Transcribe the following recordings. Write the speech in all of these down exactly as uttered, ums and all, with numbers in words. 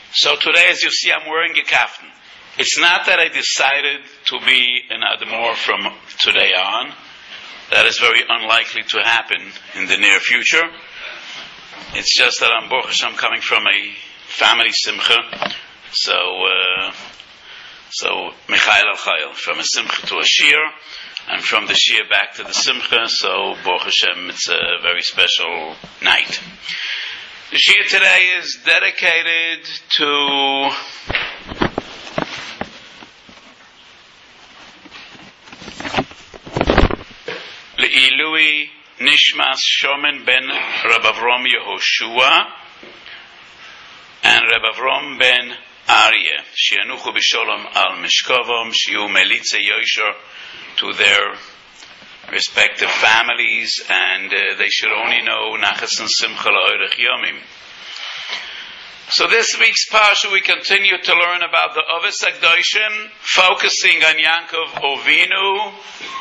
So today, as you see, I'm wearing a kaftan. It's not that I decided to be an Admor from today on. That is very unlikely to happen in the near future. It's just that I'm Baruch Hashem coming from a family simcha. So, uh, so Michael al Chayil, from a simcha to a shir, and from the shir back to the simcha. So Baruch Hashem, it's a very special night. The shir today is dedicated to Le'ilui Nishmas Shomen ben Reb Avrom Yehoshua and Reb Avrom ben Aryeh She'anuchu b'sholom al mishkovom She'u melitze yosher to their respective families, and uh, they should only know Nachas and Simcha la'orech yomim. So this week's parsha we continue to learn about the Avos HaKadoshim, focusing on Yaakov Ovinu.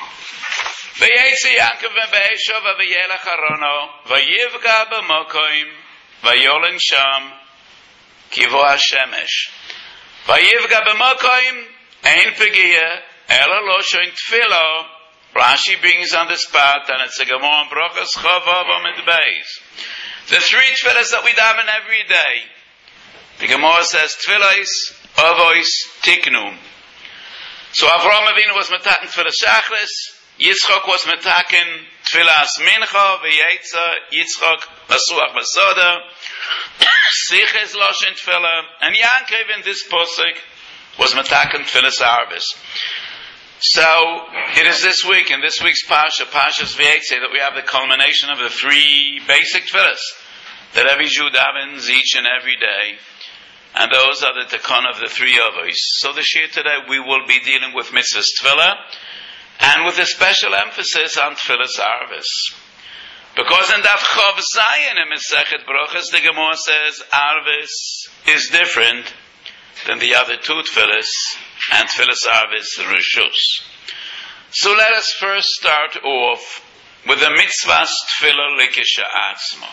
Vayetze Yaakov ve'eshav vayelech harono vayivga b'mokoim vayolen sham kivo hashemesh vayivga b'mokoim ein pegia ela lo shoin tefilo. Rashi brings on the spot, and it's a Gemara on Brochas Chavav Amid Beis. The three tefillas that we daven every day. The Gemara says tefillas, avos, tiknu. So Avraham Avinu was metaken tefillas shachris. Yitzchak was metaken tefillas mincha v'yetza. Yitzchak basuach basoda. Siches loshin tefillah. And Yankov in this posuk was metaken tefillas arvis. So, it is this week, in this week's Pasha, Pasha's V'yetze, that we have the culmination of the three basic tefillas that every Jew davens each and every day. And those are the tekon of the three avos. So this year today we will be dealing with mitzvahs tefillah, and with a special emphasis on tefillas arvis. Because in Daf Chav Zayin in Masechet Brochas, the Gemara says arvis is different than the other two tefillas, and tefillas arvis reshus. So let us first start off with the mitzvahs tefillah likisha atzma.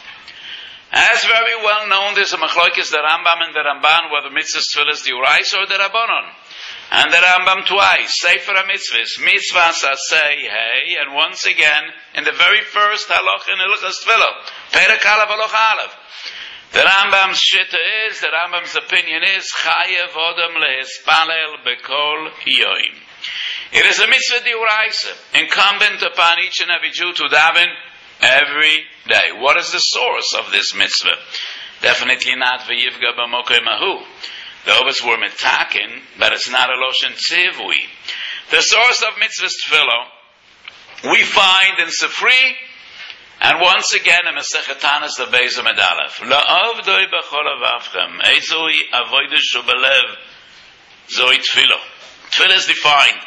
As very well known, there's a machlokes the Rambam and the Ramban whether mitzvahs tefillah is the Urais or the Rabbanon. And the Rambam twice, Sefer HaMitzvahs, mitzvahs asay hey, and once again in the very first halach in Hilchas Tefillah, Perek Aleph halach Aleph. The Rambam's shitta is, the Rambam's opinion is, Chayev Odom lehispalel bekol yoim. It is a mitzvah d'oraisa, incumbent upon each and every Jew to daven every day. What is the source of this mitzvah? Definitely not v'yivga b'mokei mahu. The others were mitakin, but it's not a loshen tzivui. The source of mitzvahs tefillah we find in Sifri. And once again, in Masechet Tanis, the Beis Amid Aleph, la'avdoi b'chol avavchem, ezoi avodah shebelev, zoi tefillah. Tefillah is defined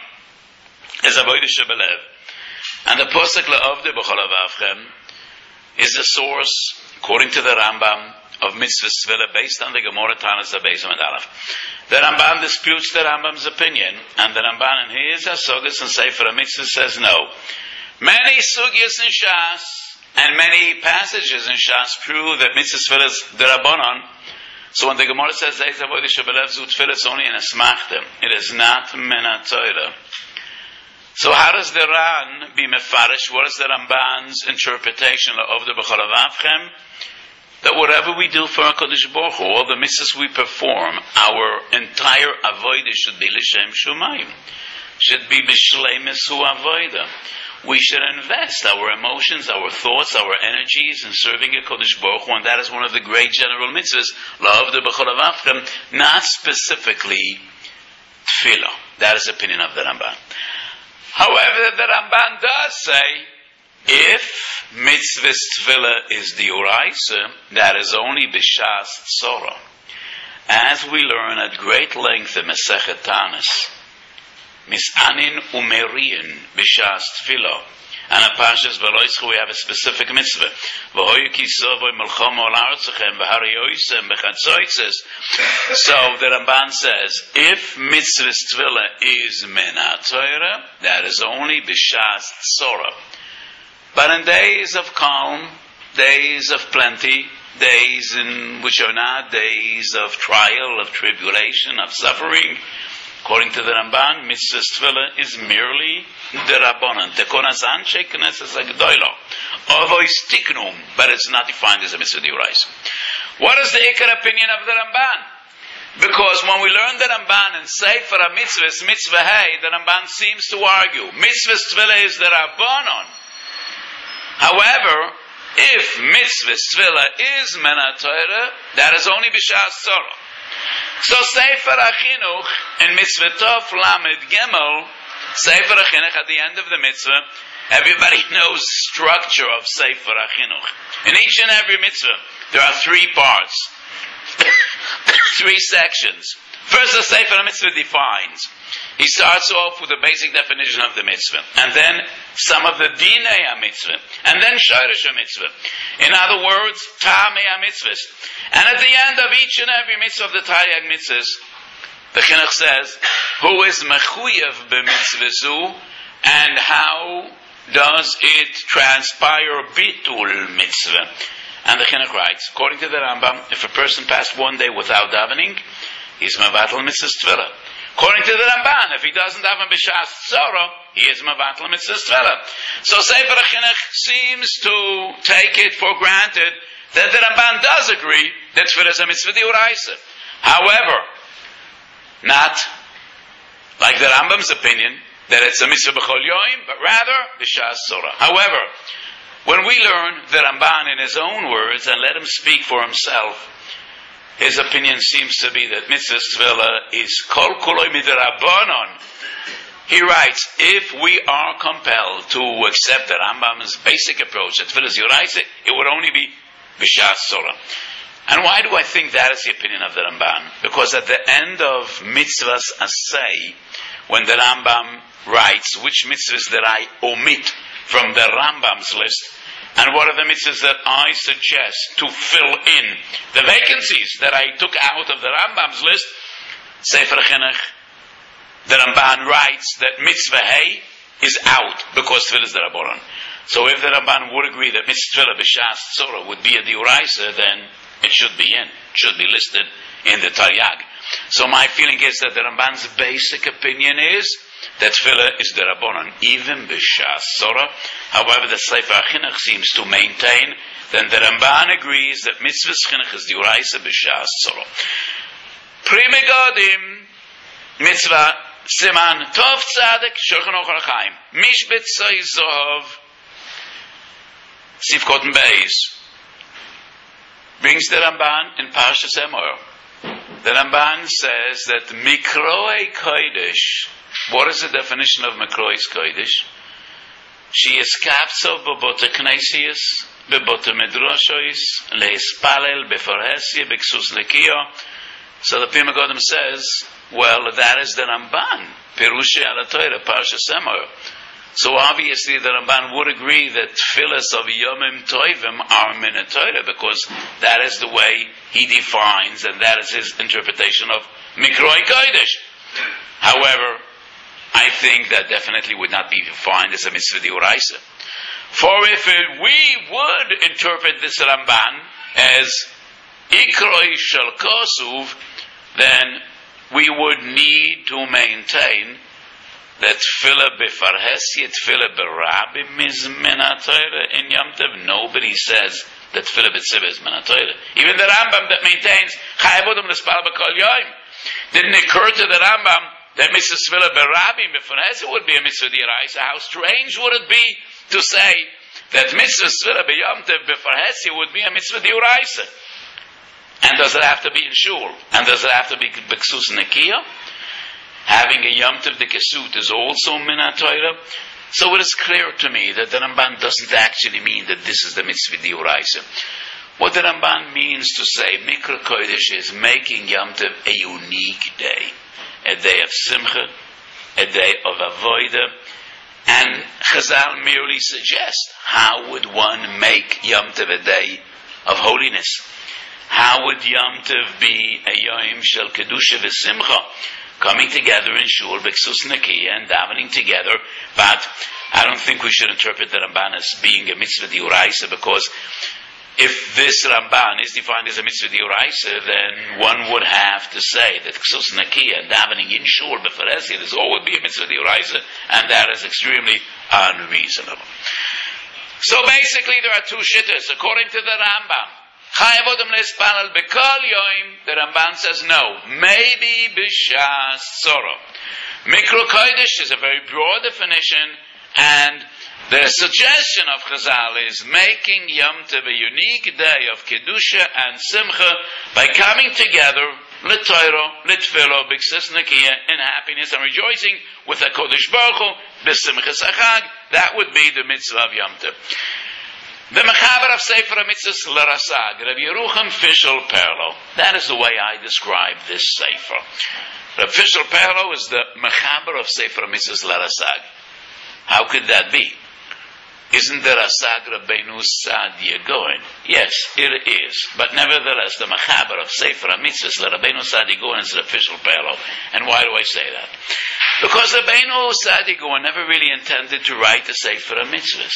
as avodah shebelev, and the posuk la'avdoi b'chol avavchem is the source, according to the Rambam, of mitzvahs tefillah based on the Gemara Tanis, the Beis Amid Aleph. The Rambam disputes the Rambam's opinion, and the Ramban in his Hasogas and Sefer HaMitzvah says no. Many sugyas in Shas and many passages in Shas prove that mitzvahs tefillah is derabbanon. So when the Gemara says Eis avodah shebelev zu tefillah, it's only in a smachta. It is not min haTorah. So how does the Ran be mefarish? What is the Ramban's interpretation of the b'chol avavchem? That whatever we do for HaKadosh Baruch Hu, all the mitzvahs we perform, our entire avodah should be l'shem shumayim. Should be b'shleimus hu avodah. We should invest our emotions, our thoughts, our energies in serving a Kodesh Baruch Hu, and that is one of the great general mitzvahs, la'avdu b'chol avavchem, not specifically tefillah. That is the opinion of the Ramban. However, the Ramban does say, if mitzvahs tefillah is the uraisa, that is only b'shas tzora. As we learn at great length in Masechet Tanis, Misanin umerian b'shas tefillah. And in Parshas V'loischa we have a specific mitzvah. V'hoyu kisavoy melchama al artzachem v'hariyoisem b'chatzoitzes. So the Ramban says, if mitzvahs tefillah is min haTorah, that is only b'shas tzora. But in days of calm, days of plenty, days in which are not days of trial, of tribulation, of suffering. According to the Ramban, mitzvah tefillah is merely the Rabbanon. Tekonas anshe knesses agdoilo. Ovois tiknum, but it's not defined as a mitzvah d'oraisa. What is the ikar opinion of the Ramban? Because when we learn the Ramban and Sefer HaMitzvahs, mitzvah hey, the Ramban seems to argue mitzvah tefillah is the Rabbanon. However, if mitzvah tefillah is mena Torah, that is only b'shas tzara. So Sefer HaChinuch in Mitzvah Tov Lamed Gimel, Sefer HaChinuch at the end of the mitzvah, everybody knows structure of Sefer HaChinuch. In each and every mitzvah, there are three parts, three sections. First, the Sefer HaMitzvah defines. He starts off with the basic definition of the mitzvah, and then some of the dinei HaMitzvah, and then Shoresh HaMitzvah. In other words, Tamei HaMitzvahs. And at the end of each and every mitzvah of the Taryag mitzvahs, the Chinuch says, who is mechuyev b'mitzvah, and how does it transpire bitul mitzvah? And the Chinuch writes, according to the Rambam, if a person passed one day without davening, he's mevatel mitzvah tefillah. According to the Ramban, if he doesn't daven b'shas tzara, he is mevatel mitzvah tefillah. So Sefer HaChinuch seems to take it for granted that the Ramban does agree that tefillah is a mitzvah d'oraisa. However, not like the Rambam's opinion that it's a mitzvah b'chol yoim, but rather b'shas tzara. However, when we learn the Ramban in his own words and let him speak for himself, his opinion seems to be that mitzvah tefillah is kol kuloi midrabanon. He writes, if we are compelled to accept the Rambam's basic approach that tefillah is yoraisa, it would only be b'shas tzara. And why do I think that is the opinion of the Ramban? Because at the end of mitzvahs asay, when the Rambam writes which mitzvahs that I omit from the Rambam's list, and what are the mitzvahs that I suggest to fill in the vacancies that I took out of the Rambam's list, Sefer HaChinuch, the Ramban writes that mitzvah hey is out because tefillah is the Rabbanon. So if the Ramban would agree that mitzvah tefillah b'shas tzora would be a d'oraisa, then it should be in, should be listed in the Taryag. So my feeling is that the Ramban's basic opinion is that tefillah is the Rabbanon, even b'shas tzora. However, the Sefer HaChinuch seems to maintain that the Ramban agrees that mitzvah chinuch is d'oraisa b'shas tzora. Pri Megadim, mitzvah siman tov tzaddik shulchan aruch HaChaim mishbet tzai zohav sifkoten beis brings the Ramban in Parshas Emor. The Ramban says that Mikroi Kodesh. What is the definition of Mikrois Kodesh? She is kapso b'bota knesius, b'bota midrashois, leispalel b'forhesia, b'ksus lekio. So the Pri Megadim says, well, that is the Ramban, Perushi ala Torah, Parshas Emor. So obviously the Ramban would agree that tefillas of Yomim Tovim are min Torah, because that is the way he defines, and that is his interpretation of Mikroi Kodesh. However, I think that definitely would not be defined as a mitzvah d'oraisa. For if it, we would interpret this Ramban as Ikroi Shel Kosuv, then we would need to maintain that tefillah b'farhesia, tefillah b'rabim is min Torah in Yom Tov. Nobody says that tefillah b'tzibah is min Torah. Even the Rambam that maintains Chayavudam l'spal b'kol yoyim didn't occur to the Rambam that mitzvah tefillah b'rabim b'farhesia would be a mitzvah d'oraisa. How strange would it be to say that mitzvah tefillah b'Yom Tov b'farhesia would be a mitzvah d'oraisa? And does it have to be in shul? And does it have to be b'ksus nekiyah? Having a Yom Tov de Kesut is also min Torah. So it is clear to me that the Ramban doesn't actually mean that this is the mitzvah d'oraisa. What the Ramban means to say, Mikra Kodesh, is making Yom Tov a unique day. A day of Simcha, a day of Avodah. And Chazal merely suggest, how would one make Yom Tov a day of holiness? How would Yom Tov be a Yom Shel Kedusha v'Simcha? Coming together in shul, b'ksus nekiyah, and davening together. But I don't think we should interpret the Ramban as being a mitzvah d'oraisa, because if this Ramban is defined as a mitzvah d'oraisa, then one would have to say that Ksus Nakiya and davening in shul b'Pharesia is always be a mitzvah d'oraisa, and that is extremely unreasonable. So basically, there are two shittas according to the Rambam. Chayav Odom le'espalal b'kol yoim. The Ramban says no. Maybe b'shas tzoro. Mikro kodesh is a very broad definition, and the suggestion of Chazal is making Yom Tov a unique day of Kedusha and Simcha by coming together, L'Toiro, L'Tfilo, B'Ksus Nakiya, in happiness and rejoicing with a Kodesh Baruch Hu, B'Simchas Achag. That would be the mitzvah of Yom Tov. The Mechaber of Sefer HaMitzvos L'Rasag, Rabbi Yerucham Fishel Perlo. That is the way I describe this Sefer. Rabbi Fishel Perlo is the Mechaber of Sefer HaMitzvos L'Rasag. How could that be? Isn't there a Rasag Rabbeinu Sadia Goen? Yes, it is. But nevertheless, the Mechaber of Sefer HaMitzvos Rabbeinu Sadia Goen is the official Perlo. And why do I say that? Because Rabbeinu Sadia Goen never really intended to write a Sefer HaMitzvos.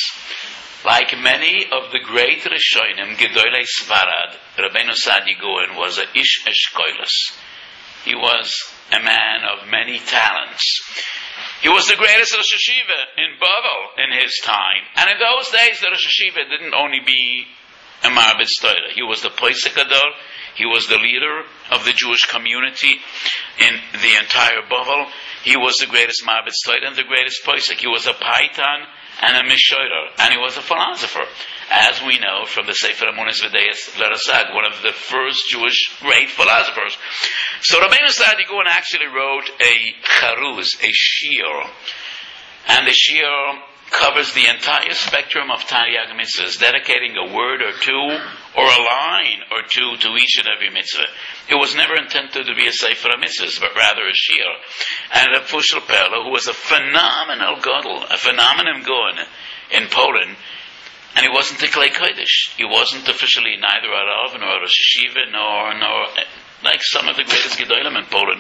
Like many of the great Rishonim, Gedolei Sfarad, Rabbeinu Sadia Goen was a Ish Eshkolos. He was a man of many talents. He was the greatest Rosh Hashiva in Bavel in his time. And in those days, the Rosh Hashiva didn't only be a Marbitz Torah. He was the Poisek Ador. He was the leader of the Jewish community in the entire Bavel. He was the greatest Marbitz Torah and the greatest Poisek. He was a Paitan and a Mishorer. And he was a philosopher. As we know from the Sefer Amunis V'Deis L'Rasag, one of the first Jewish great philosophers. So Rabbeinu Sadia Gaon actually wrote a charuz, a shiur. And the shiur covers the entire spectrum of Taryag mitzvahs, dedicating a word or two, or a line or two to each and every mitzvah. It was never intended to be a Sefer HaMitzvahs, but rather a shiur. And Rav Fushel Perlo, who was a phenomenal gadol, a phenomenon Gaon in Poland, and he wasn't a Klei Kodesh. He wasn't officially neither a Rav nor a Rosh Hashiva, nor, nor like some of the greatest Gedolim in Poland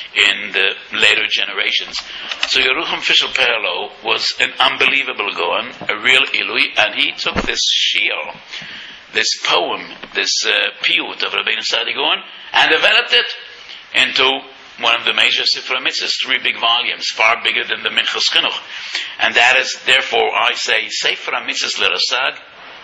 in the later generations. So Yerucham Fishel Perlo was an unbelievable Gaon, a real Ilui, and he took this shiur, this poem, this uh, piyut of Rabbeinu Sadia Gaon, and developed it into one of the major Sefer HaMitzvos, three big volumes, far bigger than the Minchas Chinuch. And that is, therefore, I say, Sefer HaMitzvos L'Rasag,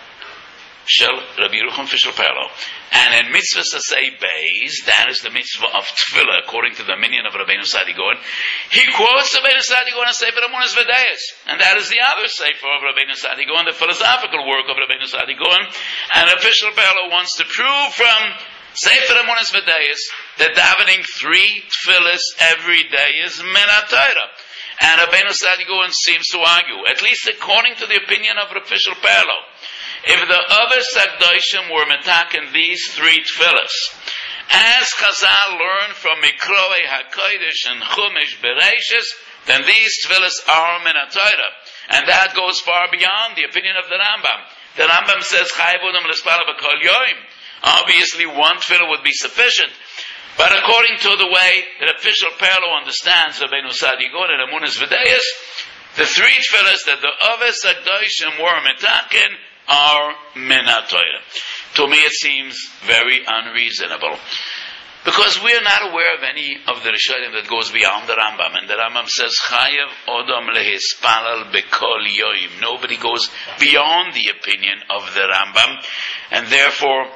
Shel Rabbi Yerucham Fishel Perlo. And in Mitzvah Sasei Beis, that is the mitzvah of Tefillah, according to the minion of Rabbeinu Sadia Gaon, he quotes Rabbeinu Sadia Gaon as Sefer Amunis V'Deis. And that is the other Sefer of Rabbeinu Sadia Gaon, the philosophical work of Rabbeinu Sadia Gaon. And Rabbi Fishel Perlo wants to prove from Sefer Amunis V'Deis that davening three tefillas every day is min haTorah. And Rabbeinu Sadia Gaon seems to argue, at least according to the opinion of Rabbi Fishel Perlo, if the other Sagdoshim were metaken these three tefillas, as Chazal learned from Mikroei HaKodesh and Chumash Bereishis, then these tefillas are min haTorah. And that goes far beyond the opinion of the Rambam. The Rambam says, Chayav Odom l'espalal b'kol yoim. Obviously, one tefillah would be sufficient. But according to the way that official Perlo understands Rabbeinu Sadia Gaon and Amunis V'Deis, the three tefillahs that the other Sagdoshim were metaken are min haTorah. To me, it seems very unreasonable. Because we are not aware of any of the Rishonim that goes beyond the Rambam. And the Rambam says, Chayav Odom lehispalal b'kol yoim. Nobody goes beyond the opinion of the Rambam. And therefore,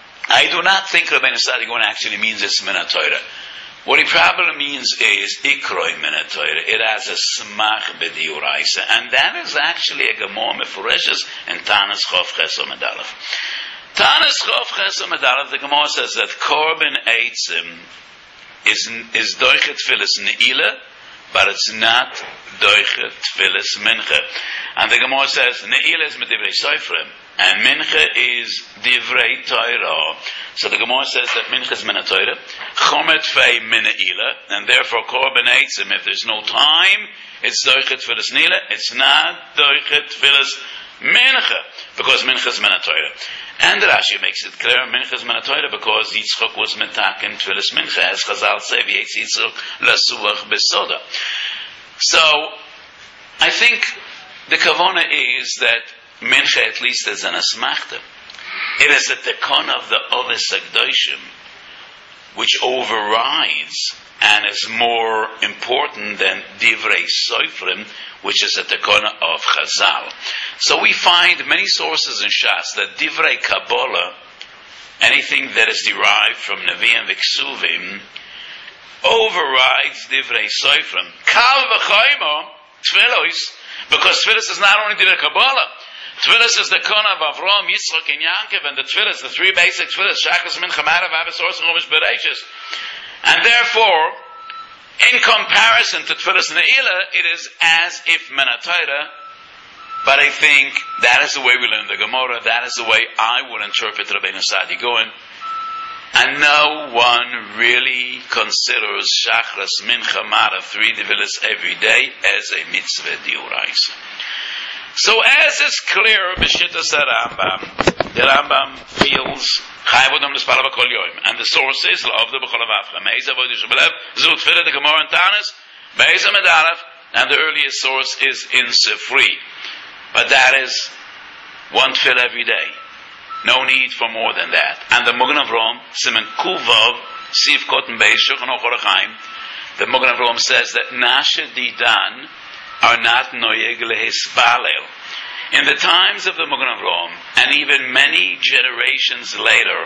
I do not think Rabbeinu Sadia Gaon actually means it's min haTorah. What he probably means is ikroi min haTorah. It has a smach b'diuraisa, and that is actually a gemor mefureshes in Tanis Chof Ches Amud Aleph. Tanis Chof Ches Amud Aleph, the gemor says that korban eitzim is is doichet tfilis neila, but it's not doichet tfilis mincha. And the gemor says neila is medivrei soifrim, and mincha is divrei Torah. So the Gemara says that mincha is min haTorah, chomet fei min ha'ila, and therefore korban eitzim, if there's no time, it's doichet tfilas nila, it's not doichet tfilas mincha, because mincha is min haTorah. And the Rashi makes it clear, mincha is min haTorah, because Yitzchak was metaken tfilas mincha, as Chazal say, v'yetz Yitzchak lasuach besoda. So, I think the kavona is that mincha at least is an asmachta. It is the tekon of the Ovis Akdoshim which overrides and is more important than Divrei Soifrim, which is a tekon of Chazal. So we find many sources in Shas that Divrei Kabbalah, anything that is derived from Nevi'im V'Ksuvim, overrides Divrei Soifrim. Kal v'chayma Tfilos, because Tfilos is not only Divrei Kabbalah. Tfilos is the Kon of Avram, Yitzchak, and Yankov, and the Tfilos, the three basic Tfilos, Shachas, Mincha, Marav, Abbas, Ors, and Chumash, Bereishis. And therefore, in comparison to Tfilos and Ne'ilah, it is as if Menatayra, but I think that is the way we learn the Gemara, that is the way I would interpret Rabbeinu Sadi Goen. And no one really considers Shachras, Mincha, Marav, three Tfilos every day as a mitzvah diuraisa. So as is clear, B'shittas Rambam, the Rambam feels Chayav Odom L'Spalav Kol Yom, and the source is L'Avda B'Chol Avavcha, Me'ez Avodah Shebelev, Zut Tfilah, the Gemara and Tanis, Be'ez Medalef, and the earliest source is in Sifri. But that is one tefillah every day. No need for more than that. And the Magen Avraham, Siman Kuvav, Siv Kotten Beis, Shulchan Aruch Chaim, the Magen Avraham says that Nashe Didan are not noyeg lehispalel. In the times of the Magen Avraham, and even many generations later,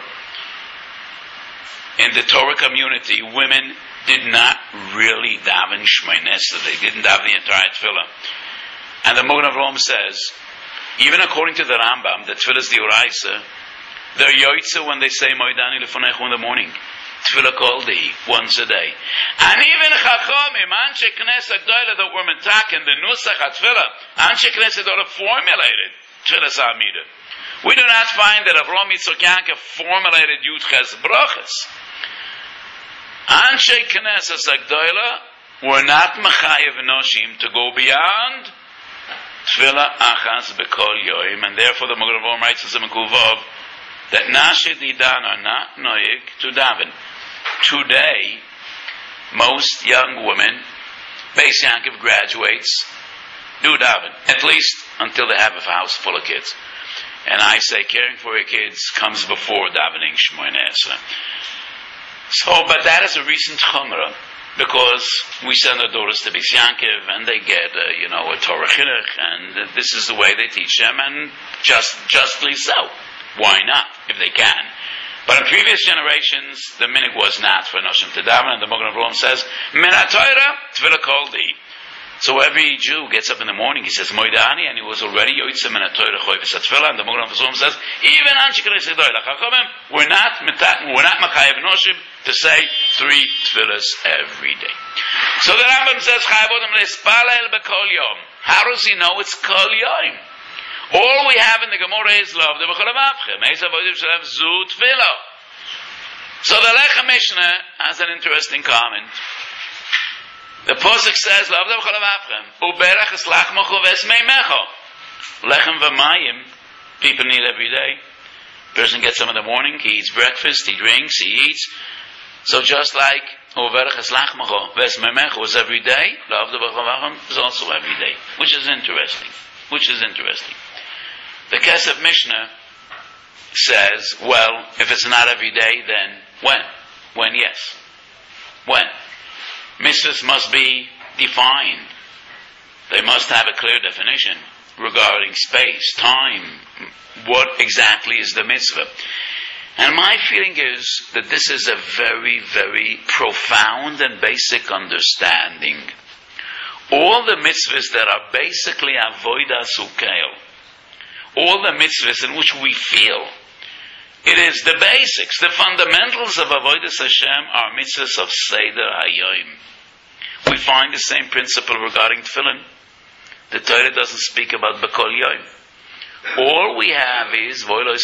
in the Torah community, women did not really daven Shmoneh Esrei. They didn't daven the entire tefillah. And the Magen Avraham says, even according to the Rambam, the tefillah is the Uraisa, they're yoytze when they say Moedani Lefonechu in the morning. Tefillah kol dehi, once a day. And even Chachamim, Anshe Knesset Gdoila that were metak in the Nusach HaTefillah, Anshe Knesset Gdoila formulated Tefillah Sa'amida. We do not find that Avraham Yitzchak Yankov formulated Yud Ches Brachas. Anshe Knesset Gdoila were not Mechayev Noshim to go beyond Tefillah Achas B'Kol Yoim, and therefore the Magen Avraham writes in Kuvav that Nashe Didan are not noyig to daven. Today, most young women, Beis Yankov graduates, do daven, at least until they have a house full of kids. And I say caring for your kids comes before davening Shmoneh Esrei. So, but that is a recent chumrah, because we send our daughters to Beis Yankov, and they get, uh, you know, a Torah chinuch, and uh, this is the way they teach them, and just justly so. Why not, if they can? But in previous generations, the minhag was not for Noshim to daven, and the Magen Avraham says, Min HaTorah, Tefillah Kol Dehi. So every Jew gets up in the morning, he says, Moedani, and he was already Yoytze Min HaTorah Choyves HaTefillah, and the Magen Avraham says, even Anshe Knesset Gdoila Chachamim, we're not, we're not Makayev Noshim to say three tefillahs every day. So the Rambam says, Chayav Odom Lehispalel B'Kol Yom. How does he know it's Kol Yom? All we have in the Gemara is love, the B'Chol Avavcha, Me'ez Avodah Shebelev Zu Tefillah. So the Lechem Mishnah has an interesting comment. The Pasuk says, love the B'Chol Avavcha, Uberach es lachmocho v'esmei mecho. Lechem v'mayim, people need every day. Person gets some in the morning, he eats breakfast, he drinks, he eats. So just like Uberach es lachmocho v'esmei mecho is every day, love the B'Chol Avavcha is also every day, which is interesting. Which is interesting. The Kesef Mishnah says, well, if it's not every day, then when? When, yes. When? Mitzvahs must be defined. They must have a clear definition regarding space, time, what exactly is the mitzvah. And my feeling is that this is a very, very profound and basic understanding. All the mitzvahs that are basically avodas ukeil, all the mitzvahs in which we feel, it is the basics, the fundamentals of avodas Hashem are mitzvahs of Seder Hayoim. We find the same principle regarding tefillin. The Torah doesn't speak about B'Kol Yom. All we have is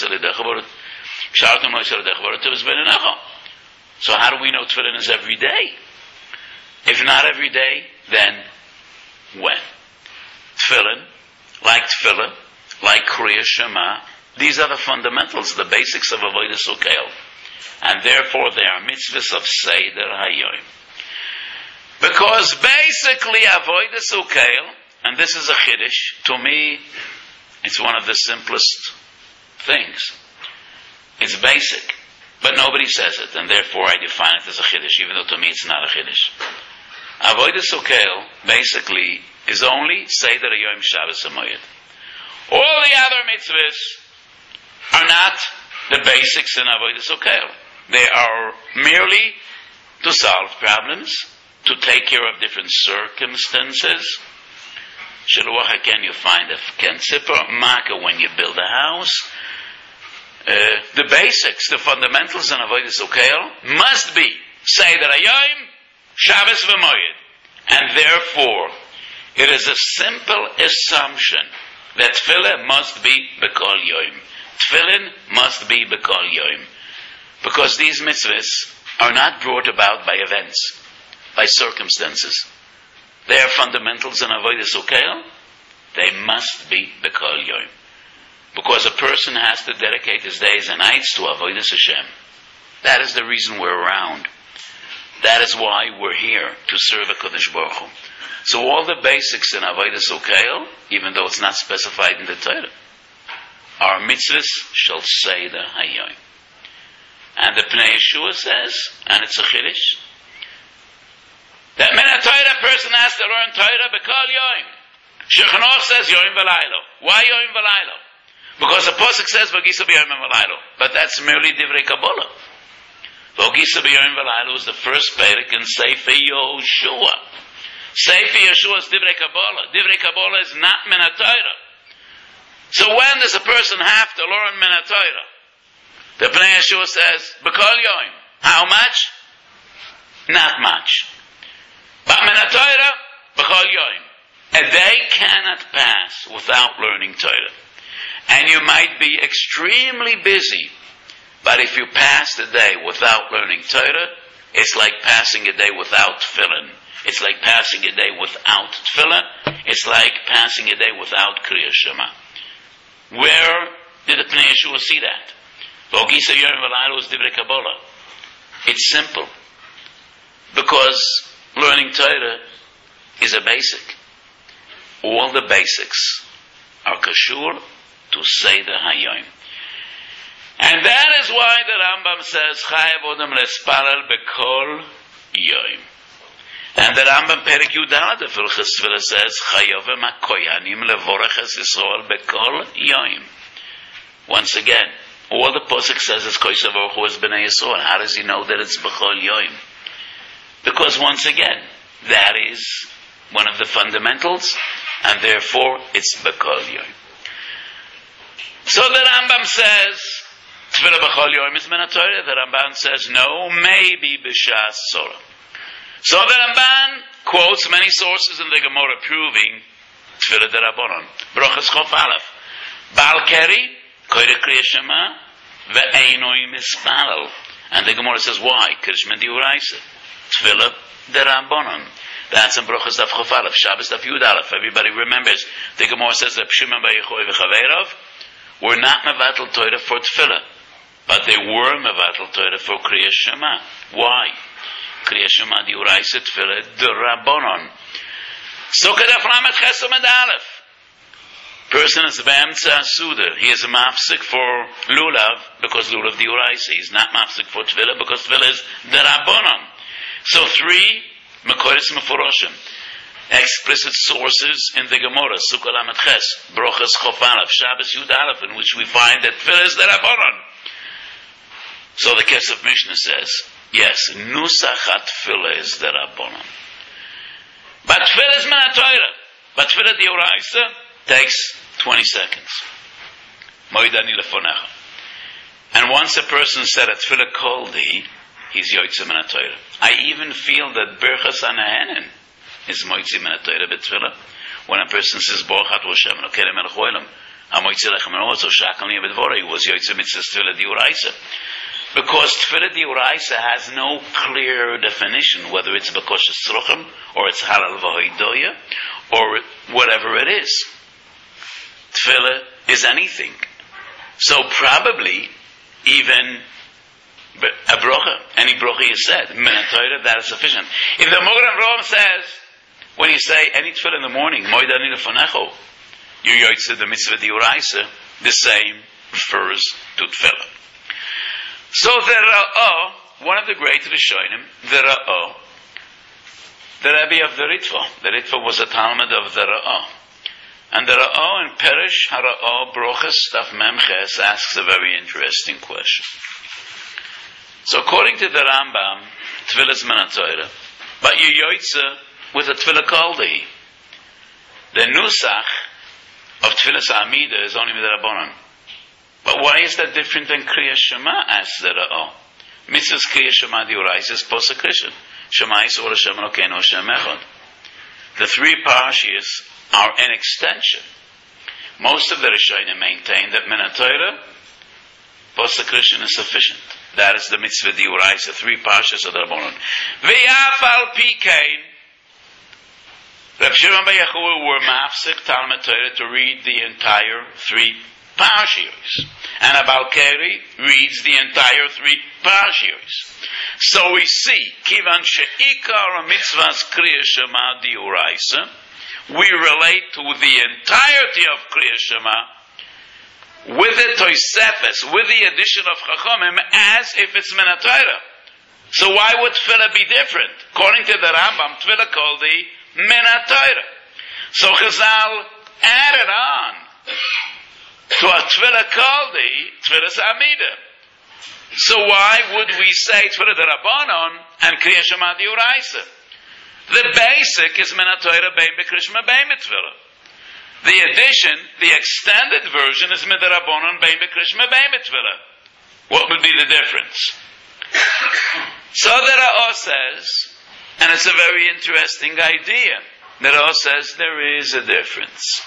so how do we know tefillin is every day? If not every day, then when? Tefillin, like tefillah, like Kriya Shema, these are the fundamentals, the basics of Avodas Ukeil. And therefore they are mitzvahs of Seder Hayoim. Because basically Avodas Ukeil, and this is a chiddush, to me, it's one of the simplest things. It's basic, but nobody says it, and therefore I define it as a chiddush, even though to me it's not a chiddush. Avodas Ukeil basically is only Seder Yom Shabbos Hamoed. All the other mitzvahs are not the basics in Avodas Ukeil. They are merely to solve problems, to take care of different circumstances. Shaluach HaKen, you find a Ken Tzipor, Maka when you build a house. Uh, the basics, the fundamentals in Avodas Ukeil must be Seder Hayom, Shabbos v'Moed. And therefore, it is a simple assumption that Tefillah must be B'Kol Yom. Tefillin must be B'Kol Yom. Because these mitzvahs are not brought about by events, by circumstances. They are fundamentals in Avodas Ukeil. They must be B'Kol Yom. Because a person has to dedicate his days and nights to Avodas Hashem. That is the reason we're around. That is why we're here, to serve HaKadosh Baruch Hu. So all the basics in Avodas Ukeil, even though it's not specified in the Torah, are mitzvahs shall say the Hayom. And the Pnei Yeshua says, and it's a chiddush, that min ha-Torah, a person has to learn Torah b'kol Yom. Shechanoch says Yom v'laylo. Why Yom v'laylo? Because the Pasuk says V'gisa b'Yom v'laylo. But that's merely Divrei Kabbalah. V'gisa b'Yom v'laylo is the first perek in Sefer Yehoshua. Sefer Yehoshua is Divrei Kabbalah. Divrei Kabbalah is not min ha-Torah. So when does a person have to learn min ha-Torah? The Pnei Yeshua says, B'kol Yom. How much? Not much. But min ha-Torah, B'kol Yom. A day cannot pass without learning Torah. And you might be extremely busy, but if you pass the day without learning Torah, it's like passing a day without tefillin. It's like passing a day without tefillin. It's like passing a day without Kriyas Shema. Where did the Pnei Yeshua see that? V'ogisa Yom v'laylo is Divrei Kabbalah. It's simple. Because learning Torah is a basic. All the basics are kashur to Seder Hayom. And that is why the Rambam says, Chayav Odom Lesparal B'Kol Yom. And the Rambam Perek Yudalad of Hilchos Tefillah says, Chayovim HaKoyanim Levorach Es Yisrael B'Kol Yom. Once again, all the Pasuk says is Koysav Baruch Hu is B'nai Yisrael. How does he know that it's B'Kol Yom? Because once again, that is one of the fundamentals, and therefore it's B'Kol Yom. So the Rambam says, Tefillah B'Kol Yom is min ha-Torah. The Ramban says, no, maybe B'Shas Tzora. So the Ramban quotes many sources in the Gemara proving Tefillah D'Rabbanan. Brochas Chof Aleph. Baal Keri, Koyre Kriyas Shema, Ve'einoi Mispalel. And the Gemara says, why? Kiddush Min D'Oraisa. Tefillah D'Rabbanan. That's in Brochas Daf Chof Aleph. Shabbos Daf Yud Aleph. Everybody remembers. The Gemara says that Shimon Bar Yochai v'Chaveirav were not mevatel Torah for Tefillah, but they were mevatel Torah for Kriyas Shema. Why? Kriyas Shema D'Oraisa Tefillah D'Rabbanan. So Kedaf Lamed Ches Amud Aleph. Person is B'emtza Suda. He is a mafsik for Lulav because Lulav D'Oraisa. He's not mafsik for Tefillah because Tefillah is D'Rabbanan. So three Mekoros Meforoshim, explicit sources in the Gemara, Sukkah Lamed Ches, Brochas Chof Aleph, Shabbos Yud Aleph, in which we find that Tefillah is D'Rabbanan. So the Kesef Mishnah says, yes, Nusach HaTefillah is D'Rabbanan. But Tefillah is min ha-Torah. But Tefillah D'Oraisa takes twenty seconds. Moed ani lefonecha. And once a person said a Tefillah Koldi, he's Yotzei min ha-Torah. I even feel that Berchas Anahenin is Moitzi min ha-Torah b'Tefillah. When a person says Baruch Atah Hashem Elokeinu melech haolam, HaMoitzi lechem me'oz, Shakal niyeh b'dvorei, he was Yotzei mitzvah Tefillah D'Oraisa. Because Tefillah D'Oraisa has no clear definition, whether it's B'Koshes Tzrochim, or it's Halal V'Hoidoya, or whatever it is. Tefillah is anything. So probably, even a brocha, any brocha you said, min ha-Torah, that is sufficient. If the Mogen Avraham says, when you say any tefillah in the morning, moed ani lefonecho, you yotzei the mitzvah D'Oraisa, the same refers to tefillah. So the Ra'ah, one of the great Rishonim, the Ra'ah, the Rebbe of the Ritva. The Ritva was a Talmud of the Ra'ah. And the Ra'ah in Perish HaRa'ah Brochas Taf Memches asks a very interesting question. So according to the Rambam, Tefillah is Min HaTorah, but you yoitze with a Tefillah Kaldi. The Nusach of Tefillah Amida is only with the Rabbanon. But why is that different than Kriya Shema asks the Ra'ah? Mitzvah's Kriya Shema Diurais is Posek Rishon. Shema Yisrael Hashem Elokeinu Hashem Echad. The three parashiyos are an extension. Most of the Rishonim maintain that Min HaTorah, Posek Rishon is sufficient. That is the mitzvah diurais, the three parshas of the Rabbanon. Ve'af al pikein, Reb Shimon bar Yehoshua were mafsik Talmud Torah to read the entire three parshiyos, and a Balkari reads the entire three parshiyos. So we see, kivan she'ikar mitzvahs kriya shema diuraisa, we relate to the entirety of kriya shema with the Tosefes, with the addition of Chachamim, as if it's Min HaTorah. So why would Tefillah be different? According to the Rambam, Tefillah called the Min HaTorah. So Chazal added on to a Tefillah called the Tefillah Amida. So why would we say Tefillah the Rabbanon and Kriya Shema Diuraisa? The basic is Min HaTorah Bein B'Krishma Bein B'Tefillah. The addition, the extended version is Midrabanon Bein B'Krishma Bein B'Tefillah. What would be the difference? So the Ra'ah says, and it's a very interesting idea, the Ra'ah says there is a difference.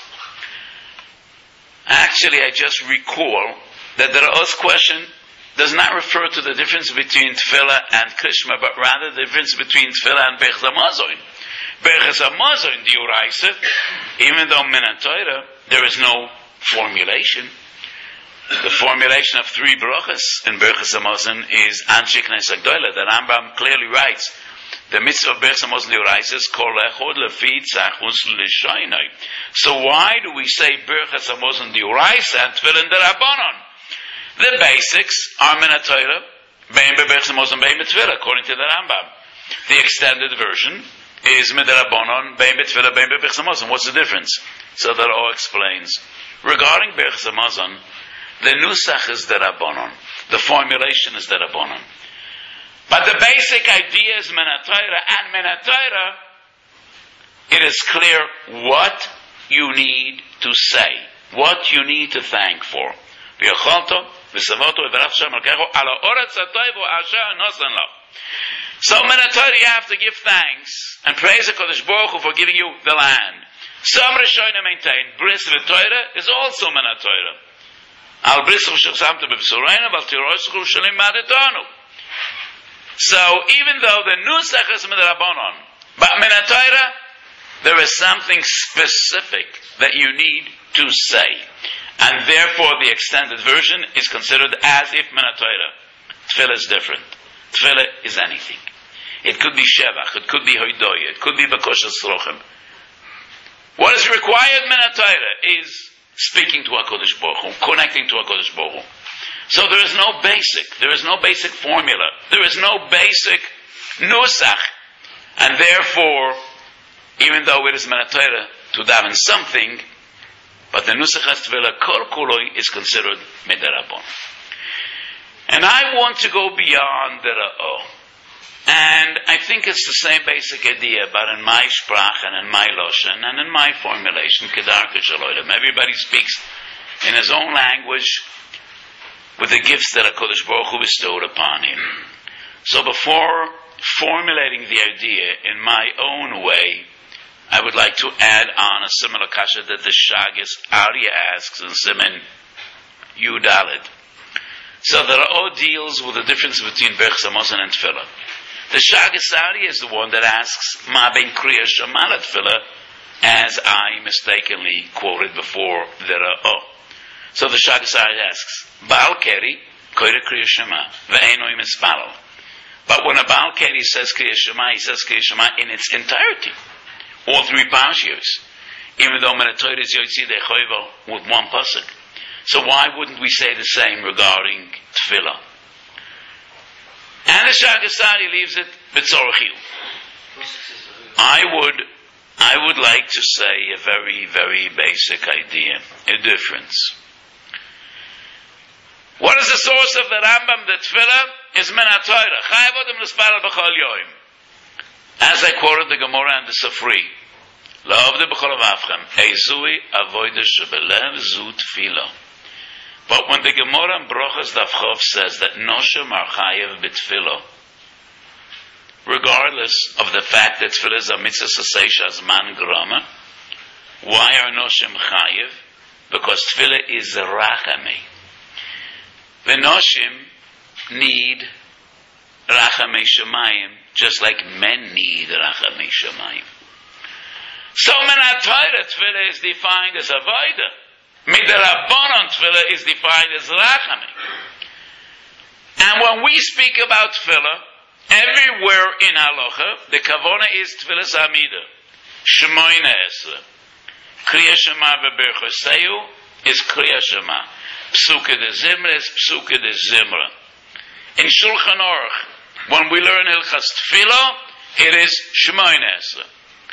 Actually, I just recall that the Ra'ah's question does not refer to the difference between Tefillah and Krishma, but rather the difference between Tefillah and Bechaz HaMazon. Berchas HaMazon diuraisa, even though Min HaTorah, there is no formulation. The formulation of three brachas in Berchas HaMazon is Anshei Knesset Gdola. The Rambam clearly writes, the mitzvah of Berchas HaMazon diuraisa is kol echod lefi tzachus l'shaynai. So why do we say Berchas HaMazon diuraisa and Tefillin derabanan? The basics are Min HaTorah, bein Berchas HaMazon bein b'Tefillah, according to the Rambam. The extended version is Midrabanon, Bein B'Tefillah, Bein B'Berchas HaMazon. What's the difference? So that all explains. Regarding Berchas HaMazon, the Nusach is the Rabbanon. The formulation is the Rabbanon. But the basic idea is Min HaTorah, and Min HaTorah, it is clear what you need to say, what you need to thank for. V'yocholto, v'savoto, v'raf Shem Elokecho, ala oretz hatoivu asher nosan lo. So, Min HaTorah, you have to give thanks and praise HaKadosh Baruch Hu for giving you the land. Some Rishonim maintain Bris V'Torah is also Min HaTorah. Al Bris V'Shachsamta B'Psureinu V'Al Tirosh Yerushalayim Madetanu. So, even though the Nusach is Midrabanon, but Min HaTorah, there is something specific that you need to say. And therefore, the extended version is considered as if Min HaTorah. Tefillah is different. Tefillah is anything. It could be Shevach, it could be Hoidoya, it could be Bakosha Srochim. What is required Min HaTorah is speaking to HaKadosh Baruch Hu, connecting to HaKadosh Baruch Hu. So there is no basic, there is no basic formula, there is no basic Nusach, and therefore, even though it is Min HaTorah to daven something, but the Nusach HaTefillah Kol Kuloi is considered Midarabon. And I want to go beyond the Ra'ah. And I think it's the same basic idea, but in my sprach and in my loshen and in my formulation, Kedarka Shaloyim. Everybody speaks in his own language with the gifts that HaKadosh Baruch Hu bestowed upon him. So before formulating the idea in my own way, I would like to add on a similar kasha that the Shagis Arya asks in Siman Yudalid. So the Ra'ah deals with the difference between Berchas HaMazon and Tefillah. The Shagis Arya is the one that asks Ma ben Kriya Shema Tefillah, as I mistakenly quoted before the Ra'ah. So the Shagis Arya asks, Baal Keri, Koire Kriya Shema, Ve'enoi Mispalal. But when a Baal Keri says Kriya Shema, he says Kriya Shema in its entirety. All three parshiyos. Even though Min HaTorah is Yotzi Dechoivo with one pasuk. So why wouldn't we say the same regarding Tefillah? And the Shagasari leaves it b'tzorchiu. I would, I would like to say a very, very basic idea, a difference. What is the source of the Rambam? The Tefillah is min ha-Torah. Chayav odom l'sparal b'chol yoim. As I quoted the Gemara and the Safri, la'avde b'chol avavchem, eizui avoida shebelev zu tefillah. But when the Gemara in Brochas Daf Chov says that Noshim are chayav b'tefillah, regardless of the fact that tefillah is a mitzvah saseish as man grama, why are Noshim chayav? Because tefillah is rachamei. The Noshim need rachamei shemayim, just like men need rachamei shemayim. So men ha-Torah tefillah is defined as avodah. Midrabanan tefillah is defined as rachamei. And when we speak about tefillah, everywhere in halacha, the kavona is tefillah amida. Shemoyne esra. Kriya Shema v'berchoseu is Kriya Shema. Psuke de Zimra is Psuke de Zimra. In Shulchan Aruch, when we learn Hilchas Tefillah, it is Shemoyne esra.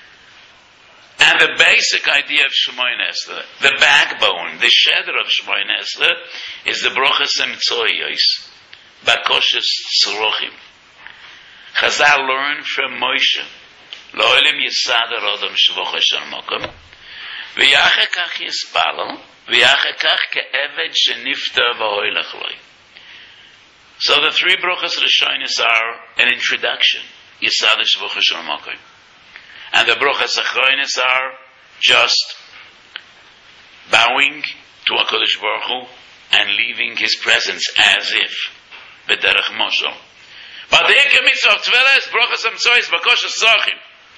And the basic idea of Shemoyne esra, the backbone, the sheder of Shemoyne esra, is the Brochas Emtzoyos, Bakoshes Tzrochim. Chazal learned from Moshe, Lo'olim Yisader Odom Shvochesh Al-Mokom, V'yachar kach yispalel, v'yachar kach ke'eved shenifta v'hoylech loy. So the three Brochas Rishonos are an introduction, Yisader Shvochesh Al-Mokom. And the Brochas Achronos are just bowing to HaKadosh Baruch Hu and leaving His presence as if, b'derech moshel. But the Ikar Mitzvah of Tefillah is Brochas Hamtzoyos Bakoshes Tzrochim.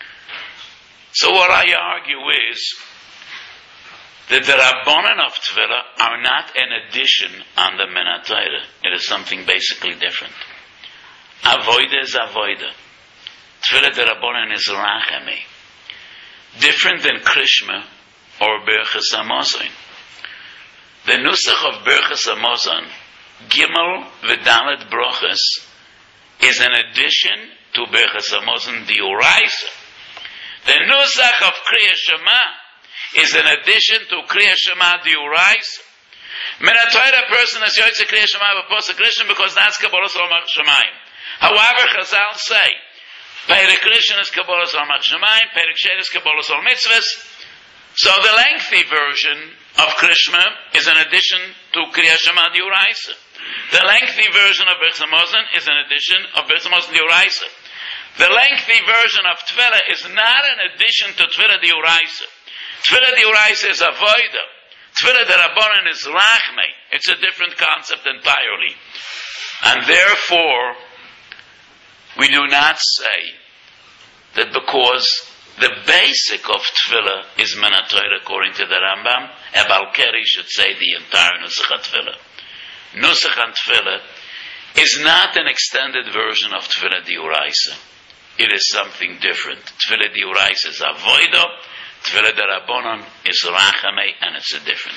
So what I argue is that the Rabbanan of Tefillah are not an addition on the min ha-Torah. It is something basically different. Avoida is avoida. Tefillah the Rabbanan is rachamei. Different than Krishma or Berchas Hamazon. The nusach of Berchas Hamazon, Gimel v'Dalet Brochas, is an addition to Berchas Hamazon Dioraisa. The nusach of Kriya Shema is an addition to Kriya Shema Dioraisa. Min ha-Torah person is Yotze Kriya Shema v'Posek Rishon because that's Kabbalas Ramach Shemayim. However, Chazal say, Perek Rishon is Kabbalas Ramach Shemayim, Perek Shen is Kabbalas Al Mitzvahs. So the lengthy version of Krishma is an addition to Kriya Shema Dioraisa. The lengthy version of Berchas Hamazon is an addition of Berchas Hamazon Dioraisa. The lengthy version of Tefillah is not an addition to Tefillah Dioraisa. Tefillah Dioraisa is avoida. Tefillah Derabanan is rachmei. It's a different concept entirely. And therefore, we do not say that because the basic of Tefillah is min ha-Torah according to the Rambam, a Balkari should say the entire Nusach HaTefillah. Nusach HaTefillah is not an extended version of Tefillah Dioraisa. It is something different. Tefillah Dioraisa is avoida, Tefillah Derabanan is rachamei, and it's a different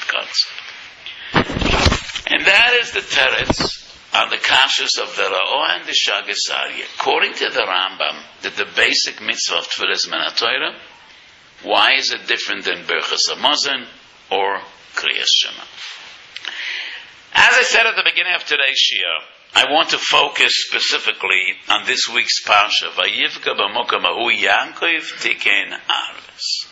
concept. And that is the teretz on the kashas of the Ra'ah and the Shagasari. According to the Rambam, that the basic mitzvah of Tefillah is min ha-Torah, why is it different than Berchas Hamazon or Kriyas Shema? As I said at the beginning of today's Shia, I want to focus specifically on this week's Parsha, Vayivka b'mokom hahu Yankov tiken arves.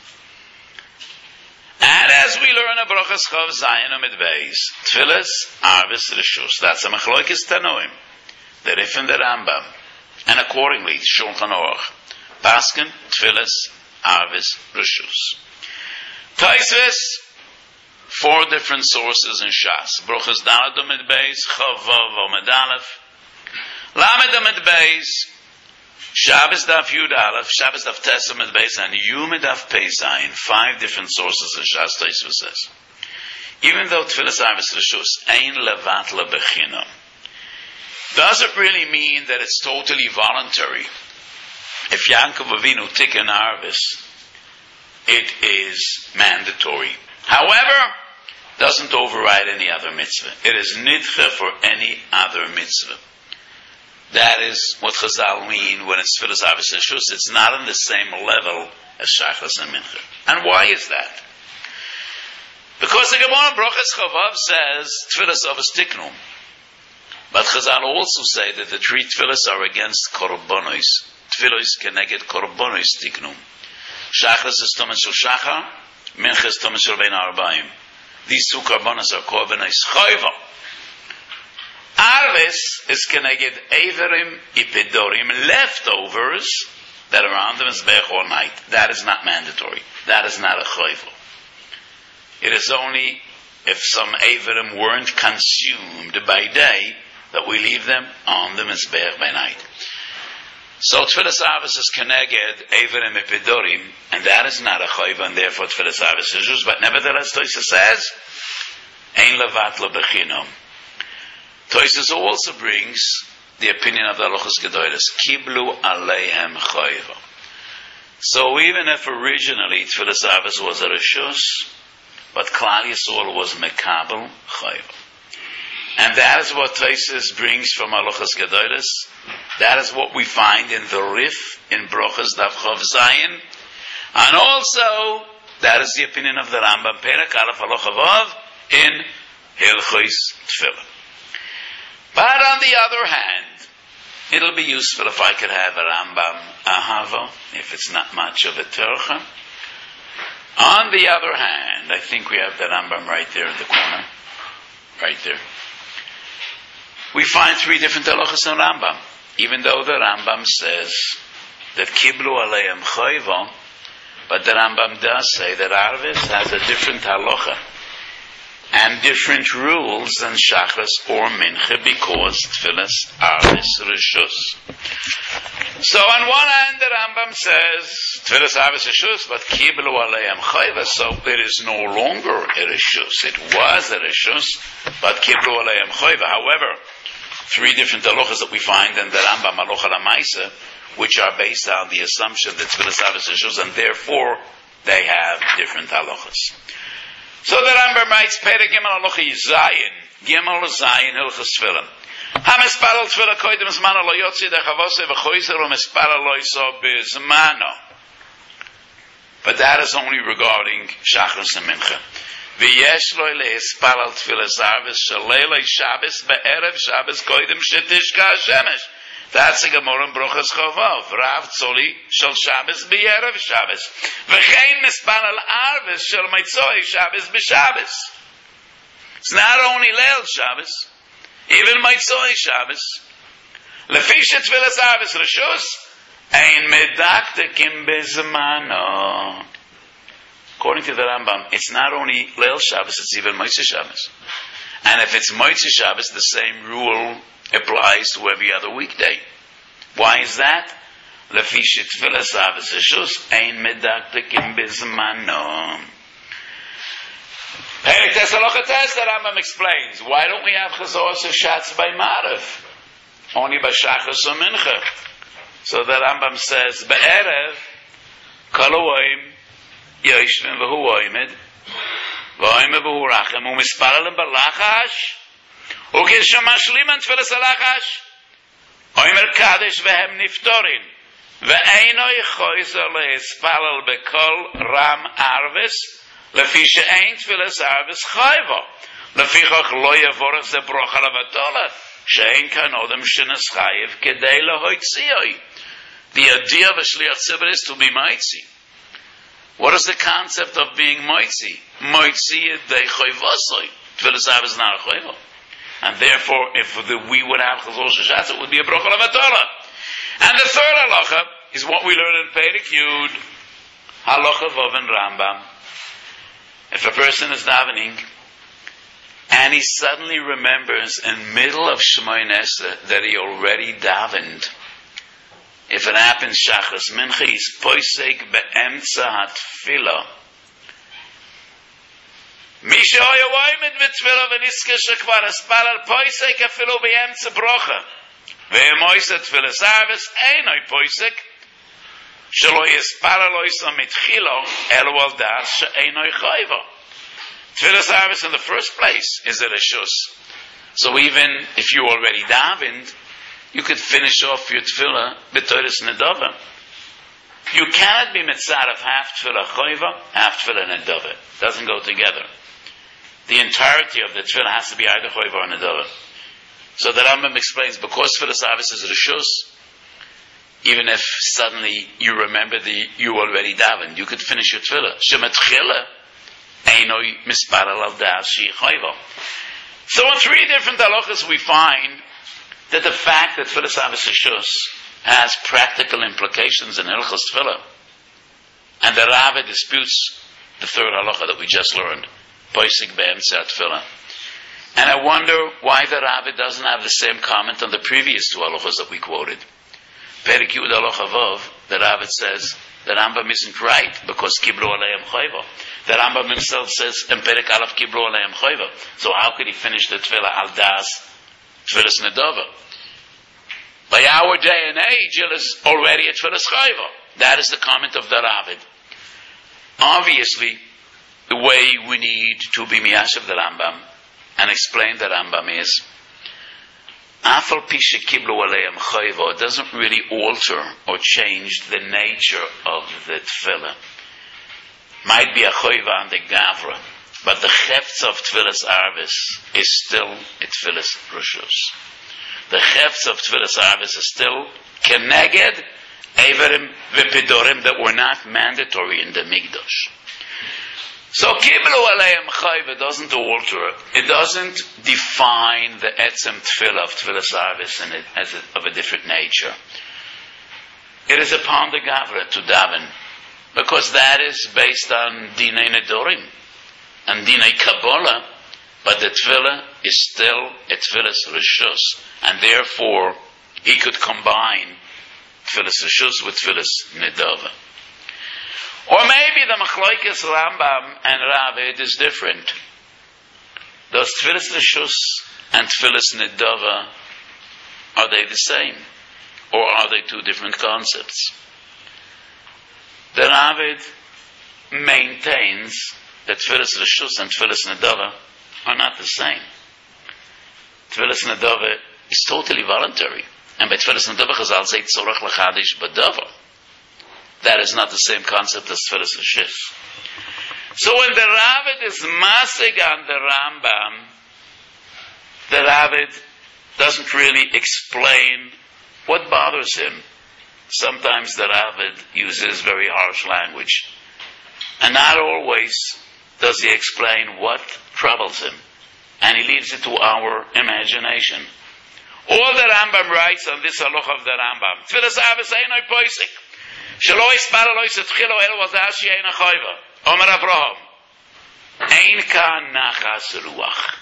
And as we learn a Brochas Chov Zayin Amid Beis, Tfilas Arvis Rishus, that's a Machloikis Tanoim, the Rif and the Rambam, and accordingly, Shulchan Aruch, Paskin, Tfilas Arvis Rishus. Taisves, four different sources in Shas. Brochas Dalad Amid Beis, Chavav Amid Aleph, Lamed Amid Beis, Shabbos Daf Yud Aleph, Shabbos Daf Tes Amid Beis, and Yom Daf Peizayin. Five different sources in Shas Taisva says. Even though Tfilas Arvis Rishus Ein Levat LeBechinam, does it really mean that it's totally voluntary? If Yankov Avinu Tiken Arvis, it is mandatory. However, doesn't override any other mitzvah. It is nidcha for any other mitzvah. That is what Chazal mean when it's Tfilas Arvis Rishus. It's not on the same level as Shachris and Mincha. And why is that? Because the Gemara Brochas Chavav says Tfilas Arvis Tiknum. But Chazal also say that the three Tfilas are against Korbonos. Tfilos keneged Korbonos Tiknum. Shachris is Tomen Shel Shachar, Mincha is Tomen Shel Bein Arbaim. These two Korbonos are Korbonos Chayva. Arvis is keneged Averim Ipidorim, leftovers that are on the Mizbech all night. That is not mandatory. That is not a Chayva. It is only if some Averim weren't consumed by day that we leave them on the Mizbech by night. So Tfilas Arvis is keneged Averim Ipidorim, and that is not a Chayva, and therefore Tfilas Arvis is just. But nevertheless, Toisa says, Ein levat lo bechinam. Toises also brings the opinion of the Halachos Gedolos, Kiblu Aleihem Chayva. So even if originally Tfilas Arvis was a Rishus, but Klal Yisrael was Mekabel Chayva. And that is what Toises brings from Halachos Gedolos. That is what we find in the Rif, in Brochas Daf Chav Zayin. And also, that is the opinion of the Rambam, Perek Aleph Halacha Vav, in Hilchos Tefillah. But on the other hand, it'll be useful if I could have a Rambam Ahava, if it's not much of a Tercha. On the other hand, I think we have the Rambam right there in the corner. Right there. We find three different halachas in Rambam. Even though the Rambam says that Kiblu Aleim Chayva, but the Rambam does say that Arvis has a different halacha and different rules than Shachris or Mincha, because Tfilas Arvis Rishus. So on one hand the Rambam says Tfilas Arvis Rishus, but Kiblu Aleim Chayva, so it is no longer a Rishus. It was a Rishus, but Kiblu Aleim Chayva. However, three different halachas that we find in the Rambam Halacha Lamaisa, which are based on the assumption that Tfilas Arvis Rishus, and therefore they have different halachas. So the Rambam writes, Perek Gimel Halacha Zayin, Gimel Zayin Hilchos Tefillah. HaMisparal Tefillah Koydem Zmano Lo Yotzi Dechavose V'Choyzer UMisparal Lo Yso B'Zmano. But that is only regarding Shachris and Mincha. V'yesh Lo Le'Isparal Tefillah Zarvis Shalei Shabbos Be'erev Shabbos Koydem Shetishka HaShemesh. That's the Gemara in Brochas Chavav. Rav Tzoli Shal Shabbos B'Yerev Shabbos. V'chein Misparal Arvis Shal Maitzoi Shabbos B'Shabbos. It's not only Leil Shabbos, even Maitzoi Shabbos. Lefisha Tfilas Arvis Rishus Ein Medaktekim B'Zmano. According to the Rambam, it's not only Leil Shabbos, it's even Maitzoi Shabbos. And if it's Maitzoi Shabbos, the same rule applies to every other weekday. Why is that? Lefish Tfilas Arvis Rishus Ein Medaktekim B'Zmano. Perek Tes Halacha Tes, the Rambam explains, why don't we have Chazos or Shatz by Marav? Only by Shachris or Mincha. So the Rambam says, Be'erev, Kol Ha'oim, Yoshvim V'hu Oimed, V'oimed V'hu Rachem, U'misparelim B'lachash, U'kisham Mashliman Tfilas Halachash, Oimer Kadesh V'hem Niftorin, V'einoi Choyzer Le'isparel B'kol Ram Arvis, Lefisha Ein Tfilas Arvis Chayva, Lefichach Lo Yavorach Ze Brocha Lavatola, Shein Kanodem Shenes Chayev Kedei Lehoitzioi. The idea of a Shliach Tzibur is to be Moitzi. What is the concept of being Moitzi? Moitzi Dei Chayvosoi. Tfilas Arvis is not a Chayva. And therefore, if the, we would have Chazol Shashatz, it would be a Brocha Lavatola. And the third halacha is what we learn in Perek Yud, Halacha Vav and Rambam. If a person is davening and he suddenly remembers in middle of Shemoneh Esrei that he already davened, if it happens Shachris Mincha, he's poisek be'emtza hatfila. Misha hoya woimed v'tfila v'niske shekvar espalal poisek afilu be'emtza brocha. Ve'emoisa tfilas arvis einoi poisek shelo yespalal oisa mitchilo elu al das she'einoi chayva. Tfilas arvis in the first place is a reshus. So even if you already davened, you could finish off your tefillah b'toras nedava. You cannot be mitzad of half tefillah choiva, half tefillah nedava. It doesn't go together. The entirety of the tefillah has to be either choiva or nedava. So the Rambam explains, because tefillah service is reshus, even if suddenly you remember the you already davened, you could finish your tefillah. Shemetchila einoi misparal al da'as shi choiva. So in three different halachas we find that the fact that tefillah service reshus has practical implications in Hilchos Tefillah. And the Rava disputes the third halacha that we just learned, Poisik Be'emtzeh Tefillah. And I wonder why the Rava doesn't have the same comment on the previous two halachas that we quoted. Perik Yud Halacha Vav, the Rava says, the Rambam isn't right, because Kiblu Aleim Choiva. The Rambam himself says, in Perik Aleph Kiblu Aleim Choiva. So how could he finish the Tefillah Al Das, Tefillas Nedava? By our day and age, it is already a Tefillas Chayva. That is the comment of the Ravid. Obviously, the way we need to be miyashav the Rambam and explain the Rambam is, Afal Pisha Kiblu Aleim Chayva doesn't really alter or change the nature of the Tefillah. Might be a Chayva and the Gavra, but the Chefts of Tefillas Arvis is still a Tefillas Rishus. The chefs of Tefillas Arvis is still keneged Averim v'Pidorim that were not mandatory in the Mikdash. So Kiblu Aleim Chayva doesn't alter, it doesn't define the Etzem Tefillah of Tefillas Arvis in it as a, of a different nature. It is upon the Gavra to daven, because that is based on Dinei Nedorim and Dinei Kabbalah. But the tefillah is still a tefillas reshus, and therefore he could combine tefillas reshus with tefillas nedava. Or maybe the machlokes Rambam and Ravid is different. Does tefillas reshus and tefillas nedava, are they the same, or are they two different concepts? The Ravid maintains that tefillas reshus and tefillas nedava are not the same. Tefillas Nedava is totally voluntary. And by Tefillas Nedava, Chazal say, Tzorach L'chadish B'Dava. That is not the same concept as Tefillas Reshus. So when the Ravid is masig on the Rambam, the Ravid doesn't really explain what bothers him. Sometimes the Ravid uses very harsh language. And not always does he explain what troubles him, and he leaves it to our imagination. All the Rambam writes on this halacha of the Rambam, Tefillas Arvis einoi poisik, shelo ispar lo yisetchilo el wazashi ein achayva, Omer Avraham, ein ka nachas ruach,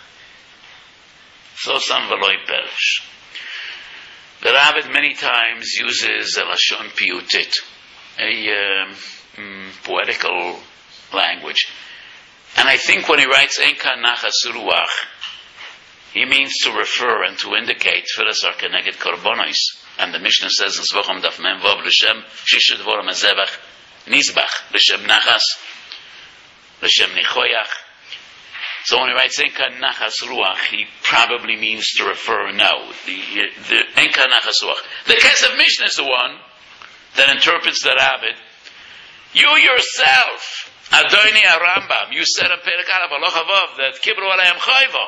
so sam veloi perish. The Ravid many times uses a lashon piyutit, a um, mm, poetical language. And I think when he writes Enka Nachas Ruach, he means to refer and to indicate Tefillas are keneged korbanos. And the Mishnah says in Zvacham Daf Mem Vav L'Shem Shishu Dvorim HaZevach Nizbach L'Shem Nachas L'Shem Nichoyach. So when he writes Enka Nachas Ruach, he probably means to refer, no, the, the Enka Nachas Ruach. The Kesef Mishnah is the one that interprets the Ravid. You yourself, Adoni Arambam, you said in Perek Aleph Halacha Vav that Kibru Aleim Chayva.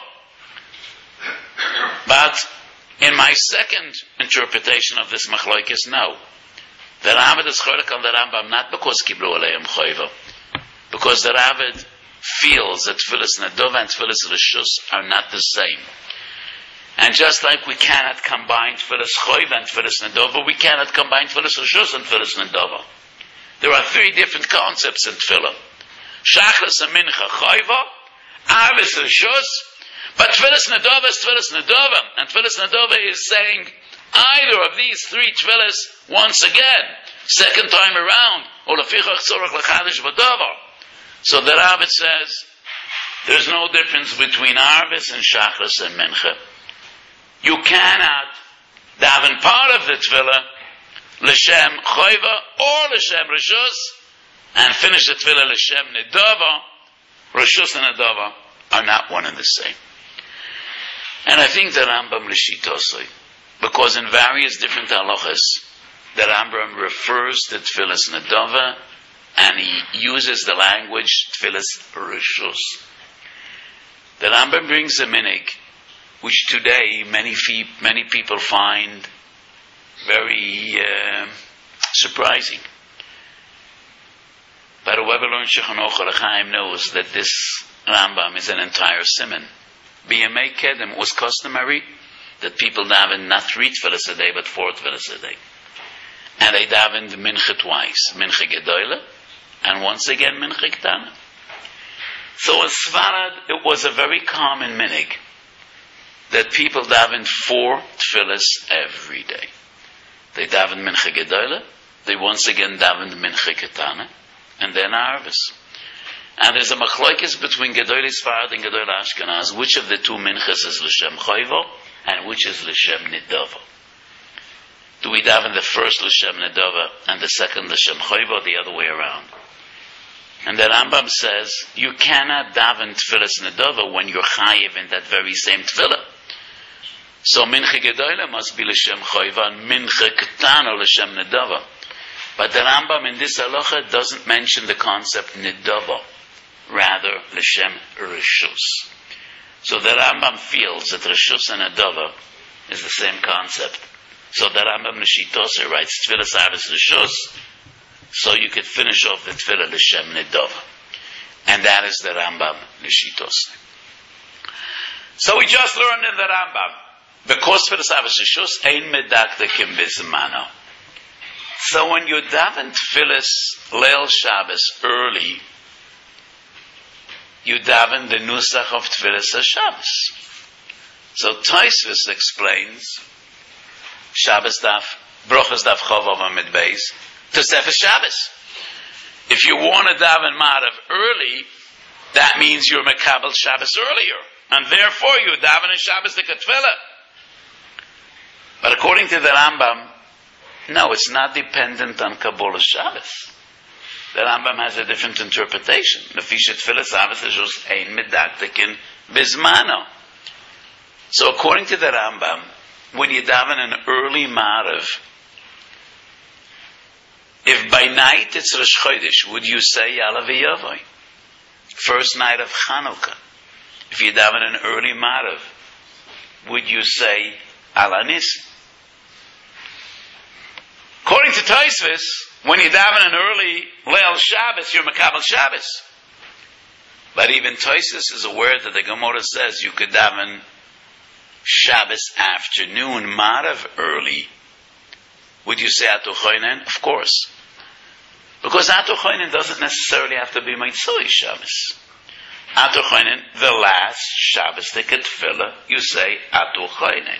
But in my second interpretation of this machlokes, no. The Ravid is chorek on the Rambam not because Kibru Aleim Chayva, because the Ravid feels that Tefillas Nedava and Tefillas Reshus are not the same. And just like we cannot combine Tefillas Chayva and Tefillas Nedava, we cannot combine Tefillas Reshus and Tefillas Nedava. There are three different concepts in Tefillah. Shachris and Mincha Chayva, Arvis Reshus, but Tefillas Nedava is Tefillas Nedava, and Tefillas Nedava is saying either of these three Tefillas once again, second time around, Olafichach Tzorach L'chadish B'Dava. So the Ravid says, there's no difference between Arvis and Shachris and Mincha. You cannot daven part of the Tefillah L'Shem Chayva or L'Shem Reshus and finish the Tefillah L'Shem Nedava. Reshus and Nedava are not one and the same. And I think the Rambam L'Shitosai Because in various different halachas, the Rambam refers to Tfilas Nedava, and he uses the language Tfilas Rishus. The Rambam brings a minig, which today many fe- many people find very uh, surprising. But whoever learns Shulchan Aruch L'chaim knows that this Rambam is an entire simon. B M A Kedem was customary that people daven not three tefillas a day, but four tefillas a day. And they davened Mincha twice, Mincha Gedoyle, and once again Mincha Ktana. So in Sfarad, it was a very common minig that people davened four tefillas every day. They davened Mincha Gedoyle, they once again davened Mincha Ktana, and then Arvis. And there's a machlokes between Gedoyle Sfarad and Gedoyle Ashkenaz, which of the two minchas is L'Shem Chayvo, and which is L'Shem Nidava. Do we daven the first L'Shem Nidava and the second L'Shem Chayvo, the other way around? And the Rambam says, you cannot daven Tfilas Nidava when you're chayiv in that very same tefillah. So Mincha Gedoyle must be L'Shem Chayva, and Mincha Ketana L'Shem Nidava. But the Rambam in this halacha doesn't mention the concept Nidava, rather L'Shem Rishus. So the Rambam feels that Rishus and Nidava is the same concept. So the Rambam Nishitose writes Tfilas Aris Rishus, so you could finish off the Tfilah L'Shem Nidava. And that is the Rambam Nishitose. So we just learned in the Rambam, because Tfilas Aris Rishus ein medakdekim bizmano. So when you daven Tfilas Leil Shabbos early, you daven the Nusach of Tfilas HaShabbos. So Tosfos explains, Shabbos daf, Brochas daf Chavav Amid Beis, Tosefes Shabbos. If you want to daven Marav early, that means you're Mekabel Shabbos earlier, and therefore you daven in Shabbos the Ketfilah. But according to the Rambam, no, it's not dependent on Kabbalah Shabbos. The Rambam has a different interpretation. Nefishet Tfilas Shabbos is just ein medakdekin bizmano. So according to the Rambam, when you daven an early Marav, if by night it's Rosh Chodesh, would you say Ya'aleh V'yavai? First night of Chanukah. If you daven an early Marav, would you say Ala Nisim? According to Tosfos, when you daven an early Leil Shabbos, you're Mekabel Shabbos. But even Tosfos is aware that the Gemara says you could daven Shabbos afternoon, Marav early. Would you say Atu Choinen? Of course. Because Atu Choinen doesn't necessarily have to be Meitzoi Shabbos. Atu Choinen, the last Shabbos, the Ketfilah, you say Atu Choinen.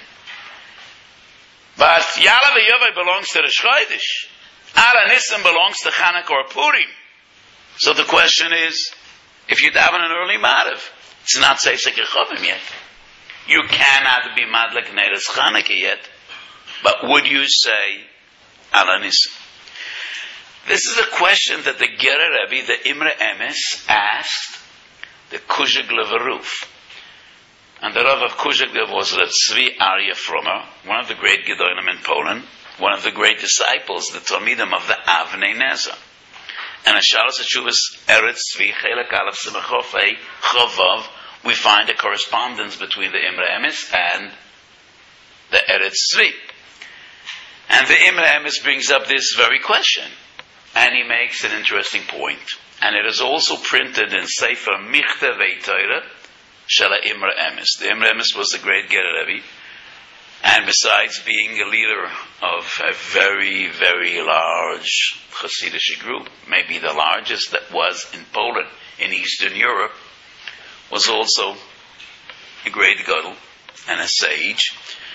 But Ya'aleh V'yavai belongs to the Chodesh. Ala Nisim belongs to Chanukah or Purim. So the question is, if you daven an early Marav, it's not Seisek Yechovim yet. You cannot be Madlik Neiras Chanukah yet. But would you say Ala Nisim? This is a question that the Gerer Rebbe, the Imre Emes, asked the Kuzhik Levaruf. And the Rav of Kuzhik was Rav Tzvi Aryeh Frommer, one of the great Gedolim in Poland, one of the great disciples, the Talmidim of the Avnei Nezer. And in Shalos HaTshuvos Eretz Tzvi, Chelek Aleph Simachofei Chavav, we find a correspondence between the Imre Emes and the Eretz Tzvi. And the Imre Emes brings up this very question, and he makes an interesting point. And it is also printed in Sefer Michtevei Torah Shala Imre Emes. The Imre Emes was the great Gerer Rebbe, and besides being a leader of a very, very large Hasidic group, maybe the largest that was in Poland, in Eastern Europe, was also a great gadol and a sage.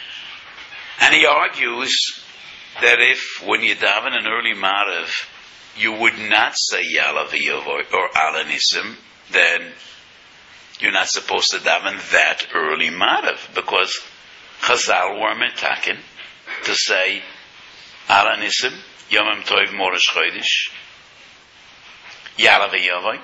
And he argues that if, when you daven an early Marav, you would not say Ya'aleh V'yavai or Ala Nisim, then you're not supposed to daven that early Marav, because Chazal were metaken to say Ala Nisim, Yomim Tov Morosh Chodesh, Ya'aleh V'yavai,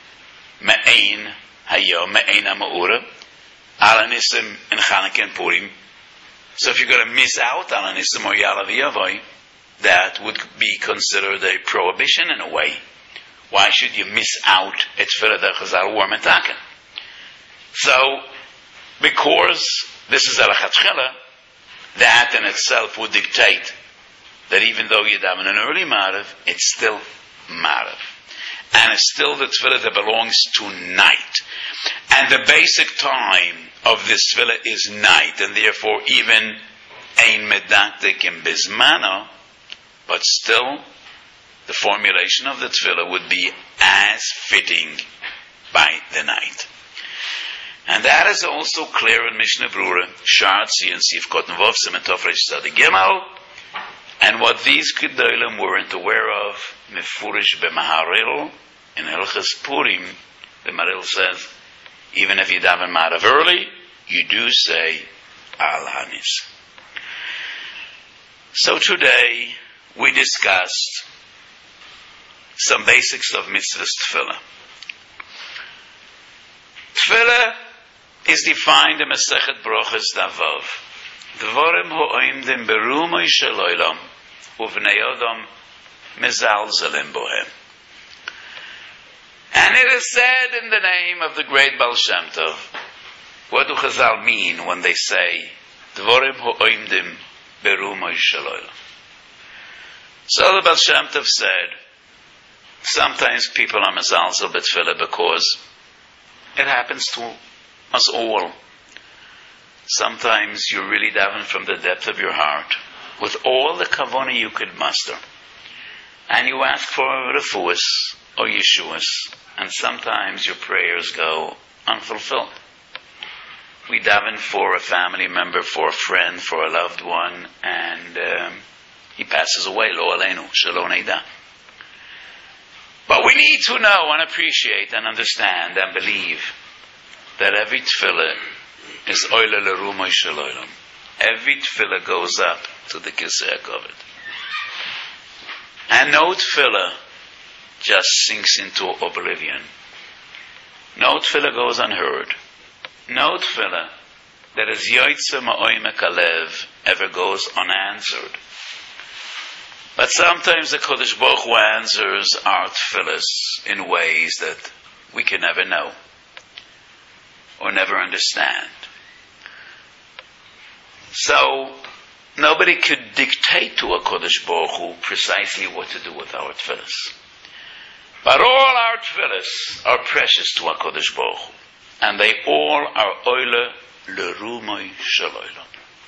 Me'ein Hayom, Me'ein HaMa'ura, Ala Nisim in Chanukah and Purim, So if you're going to miss out on an Isum or Yalav Yavai, that would be considered a prohibition in a way. Why should you miss out at Tefillah that Chazal were metaken? So, because this is Alachatchila, that in itself would dictate that even though you daven an early Marav, it's still Marav. And it's still the Tefillah that belongs to night. And the basic time of this Tefillah is night, and therefore even Ein Medaktik in Bismano, but still the formulation of the Tefillah would be as fitting by the night. And that is also clear in Mishnah Brura, Shar Tzi and Sif Kotten Vov, Sementov Resh Tzadi Gimel, and what these Gedolim weren't aware of, Mefurish B'Maharil, in Hilchas Purim, the Maril says, even if you daven Marav early, you do say Al Hanis. So today we discussed some basics of Mitzvahs Tefillah. Tefillah is defined in Masechet Brochas Davav. Dvorim ho'oimdim berumoi shel olam uvnei odom mezalzelim bohem. And it is said in the name of the great Baal Shem Tov. What do Chazal mean when they say Dvorim ho'oimdim berumoi shel olam? So the Baal Shem Tov said, sometimes people are mezalzel b'tefillah because it happens to us all. Sometimes you really daven from the depth of your heart with all the kavanah you could muster, and you ask for refuahs or yeshuas, and sometimes your prayers go unfulfilled. We daven for a family member, for a friend, for a loved one, and um, he passes away. Lo aleinu, shelo neida. But we need to know and appreciate and understand and believe that every tefillah is oile lerumoi shel olam. Every tefillah goes up to the Kisei HaKavod. And no tefillah just sinks into oblivion. No tefillah goes unheard. No tefillah that is yoytze ma'oimek halev ever goes unanswered. But sometimes the Kodesh Baruch Hu answers our tefillahs in ways that we can never know or never understand. So nobody could dictate to a Kodesh Baruch Hu precisely what to do with our tefillahs. But all our tefillahs are precious to a Kodesh Baruch Hu, and they all are oile lerumoi shel olam.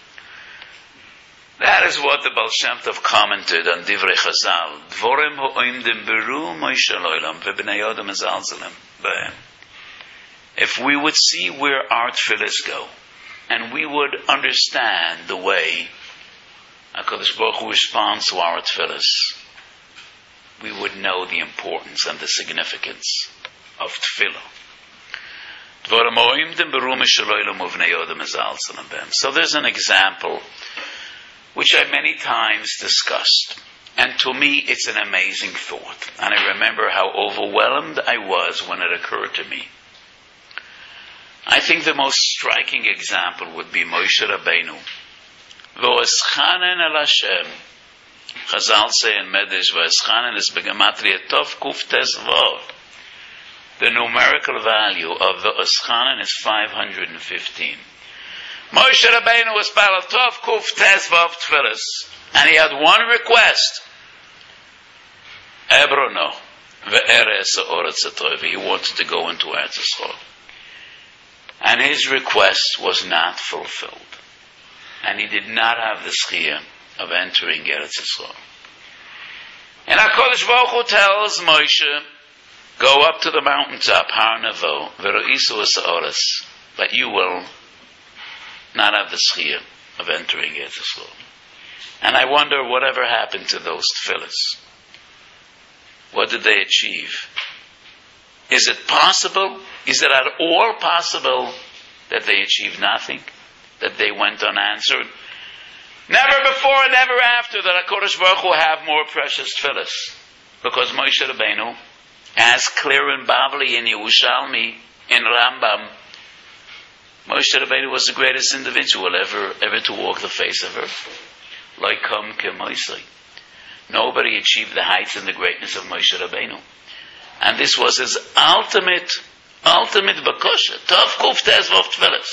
That is what the Baal Shem Tov commented on Divrei Chazal. Dvorim ho'oimdim berumoi shel olam v'bnei odom mezalzelim b'hem. If we would see where our tefillahs go, and we would understand the way HaKadosh Baruch Hu responds to our tefillahs, we would know the importance and the significance of tefillah. Dvorim ho'oimdim berumoi shel olam v'bnei odom mezalzelim b'hem. So there's an example which I many times discussed. And to me, it's an amazing thought. And I remember how overwhelmed I was when it occurred to me. I think the most striking example would be Moshe Rabbeinu. V'oschanen el Hashem. Chazal say in Medrash, V'oschanen is begematria tov kuf tes vav. The numerical value of the oschanen is five hundred fifteen. Moshe Rabbeinu was Baal Tov Kuf Tes Vav Tfilis, and he had one request. Ebrono ve'eres ha'oretz ha'tov. He wanted to go into Eretz Yisrael, and his request was not fulfilled, and he did not have the schiyah of entering Eretz Yisrael. And HaKadosh Baruch Hu tells Moshe, go up to the mountaintop, Har Nevo, ve'ro'isu es ha'oretz, but you will not have the schiyah of entering Eretz Yisrael. And I wonder whatever happened to those tefillahs. What did they achieve? Is it possible? Is it at all possible that they achieved nothing? That they went unanswered? Never before, never after that HaKadosh Baruch Hu have more precious tefillahs. Because Moshe Rabbeinu, as clear in Bavli, in Yerushalmi, in Rambam, Moshe Rabbeinu was the greatest individual ever, ever to walk the face of earth. Like Kam Ke Moshe. Nobody achieved the heights and the greatness of Moshe Rabbeinu. And this was his ultimate, ultimate bakosha. Tov Kuf Tes Vav Tfilis.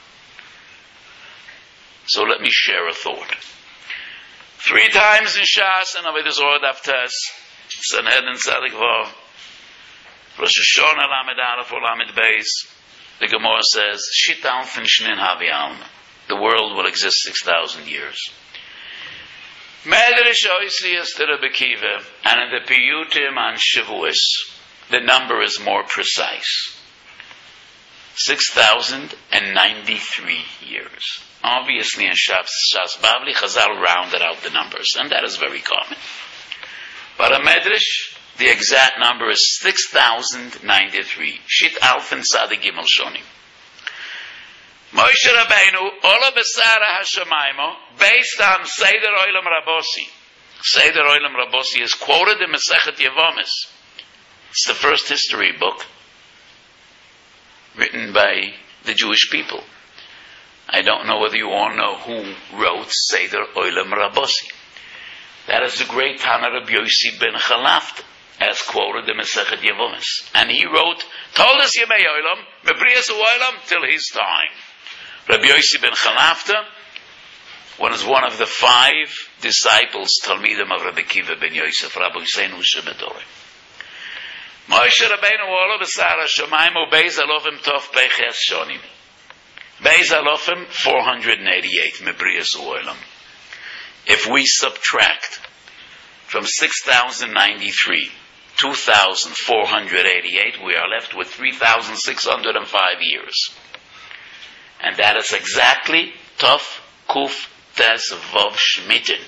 So let me share a thought. Three times in Shas and Avodas Zorah Daf Tes, Sanhedrin Tzadik Vav, Rosh Hashanah Lamed Aleph or Lamed Beis, the Gemara says, Shitan fin shnin havi alma. The world will exist six thousand years. Medrash Oisias to Rebbe Kiva, and in the Piyutim and Shavuos, the number is more precise. six thousand ninety-three years. Obviously in Shas, Shas Bavli, Chazal rounded out the numbers, and that is very common. But a Medrash, the exact number is six thousand ninety-three. Shit Alf and Tzadik Gimel Shonim. Moshe Rabbeinu, Ola Besara Hashemaymo, based on Seder Olam Rabosi. Seder Olam Rabosi is quoted in Masechet Yevomis. It's the first history book written by the Jewish people. I don't know whether you all know who wrote Seder Olam Rabosi. That is the great Tana Rabbi Yossi ben Chalafta, as quoted in Masechet Yevomis. And he wrote, told us Yemei Olam, Mebrias Olam, till his time. Rabbi Yossi ben Chalafta was one of the five disciples, Talmidim of Rabbi Kiva ben Yosef, Rabbi Hussein Ushemedore. Moshe Rabbeinu Ola B'Sara Shomayim Beis Alofim Tov Peiches Shonim. Beis Alofim four hundred eighty-eight Mebrias Olam. If we subtract from six thousand ninety-three, two thousand four hundred eighty-eight, we are left with three thousand six hundred five years. And that is exactly Tov Kuf Tes Vav Shmitin.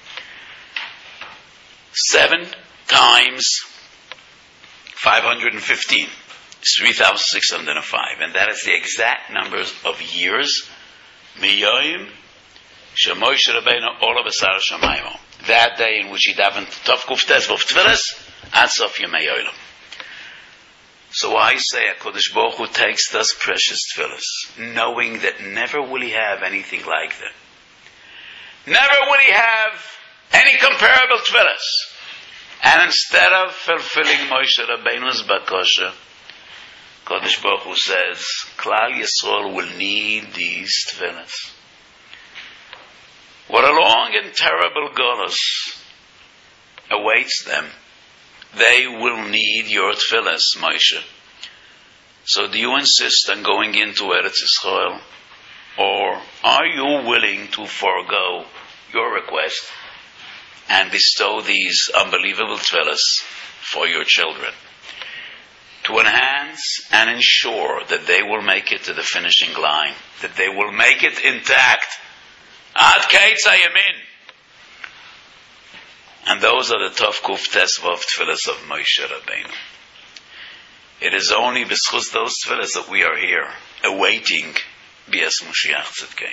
Seven times five hundred fifteen is three thousand six hundred five. And that is the exact numbers of years. Miyoyim Shemoshe Rabbeinu Ola B'Sara Shamayim. That day in which he davened Tov Kuf Tes Vav Tfilis at Sof Yemei Olam. So I say, HaKadosh Baruch Hu takes those precious tefillas, knowing that never will he have anything like them. Never will he have any comparable tefillas. And instead of fulfilling Moshe Rabbeinu's bakosha, HaKadosh Baruch Hu says, Klal Yisrael will need these tefillas. What a long and terrible golus awaits them. They will need your tefillas, Moshe. So do you insist on going into Eretz Yisrael? Or are you willing to forego your request and bestow these unbelievable tefillas for your children? To enhance and ensure that they will make it to the finishing line, that they will make it intact. Ad Keitz Hayamin. And those are the Tov Kuf Tes Vav Tfilis of Moshe Rabbeinu. It is only b'schus those tfilis that we are here, awaiting Bias Moshiach Tzidkei.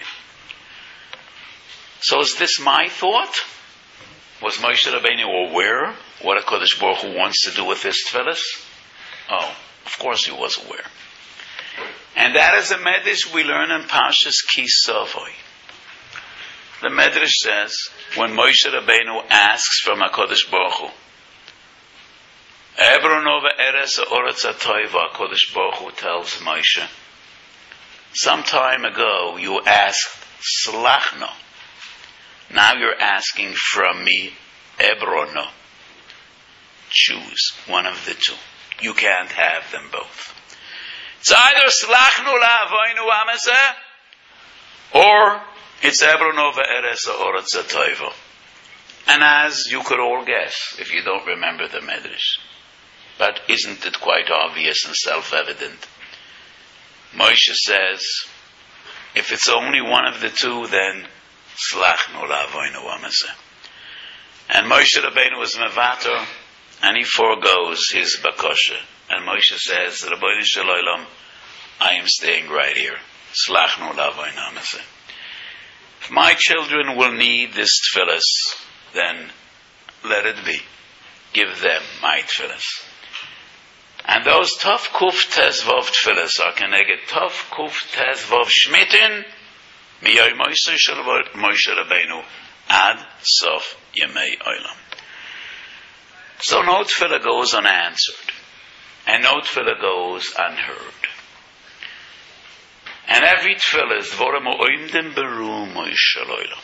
So is this my thought? Was Moshe Rabbeinu aware what HaKadosh Baruch Hu wants to do with his tfilis? Oh, of course he was aware. And that is a medrash we learn in Parshas Ki Savoy. The Medrash says, when Moshe Rabbeinu asks from HaKadosh Baruch Hu, Ebronova Eres Oretz HaToiva, HaKadosh Baruch Hu tells Moshe, some time ago you asked Slachno. Now you're asking from me Ebrono. Choose one of the two. You can't have them both. It's either Slachnu la'avoinu amazeh, or it's Ebronova Eres Oretz HaToiva. And as you could all guess, if you don't remember the Medrash, but isn't it quite obvious and self-evident? Moshe says, if it's only one of the two, then Slachnu la'avoinu amazeh. And Moshe Rabbeinu was mevater, and he forgoes his bakosha. And Moshe says, Rabbeinu Shel Olam, I am staying right here. Slachnu la'avoinu amazeh. If my children will need this tefillas, then let it be. Give them my tefillas. And those Tov Kuf Tezvov Tfilas are connected Tov Kuf Tezvov Shmitin Miyay Moshe Moshe Rabbeinu Ad Sof Yemei Olam. So no tefillah goes unanswered, and no tefillah goes unheard. And every tefillah is Dvorim Oimdim Beru Moshe Olam.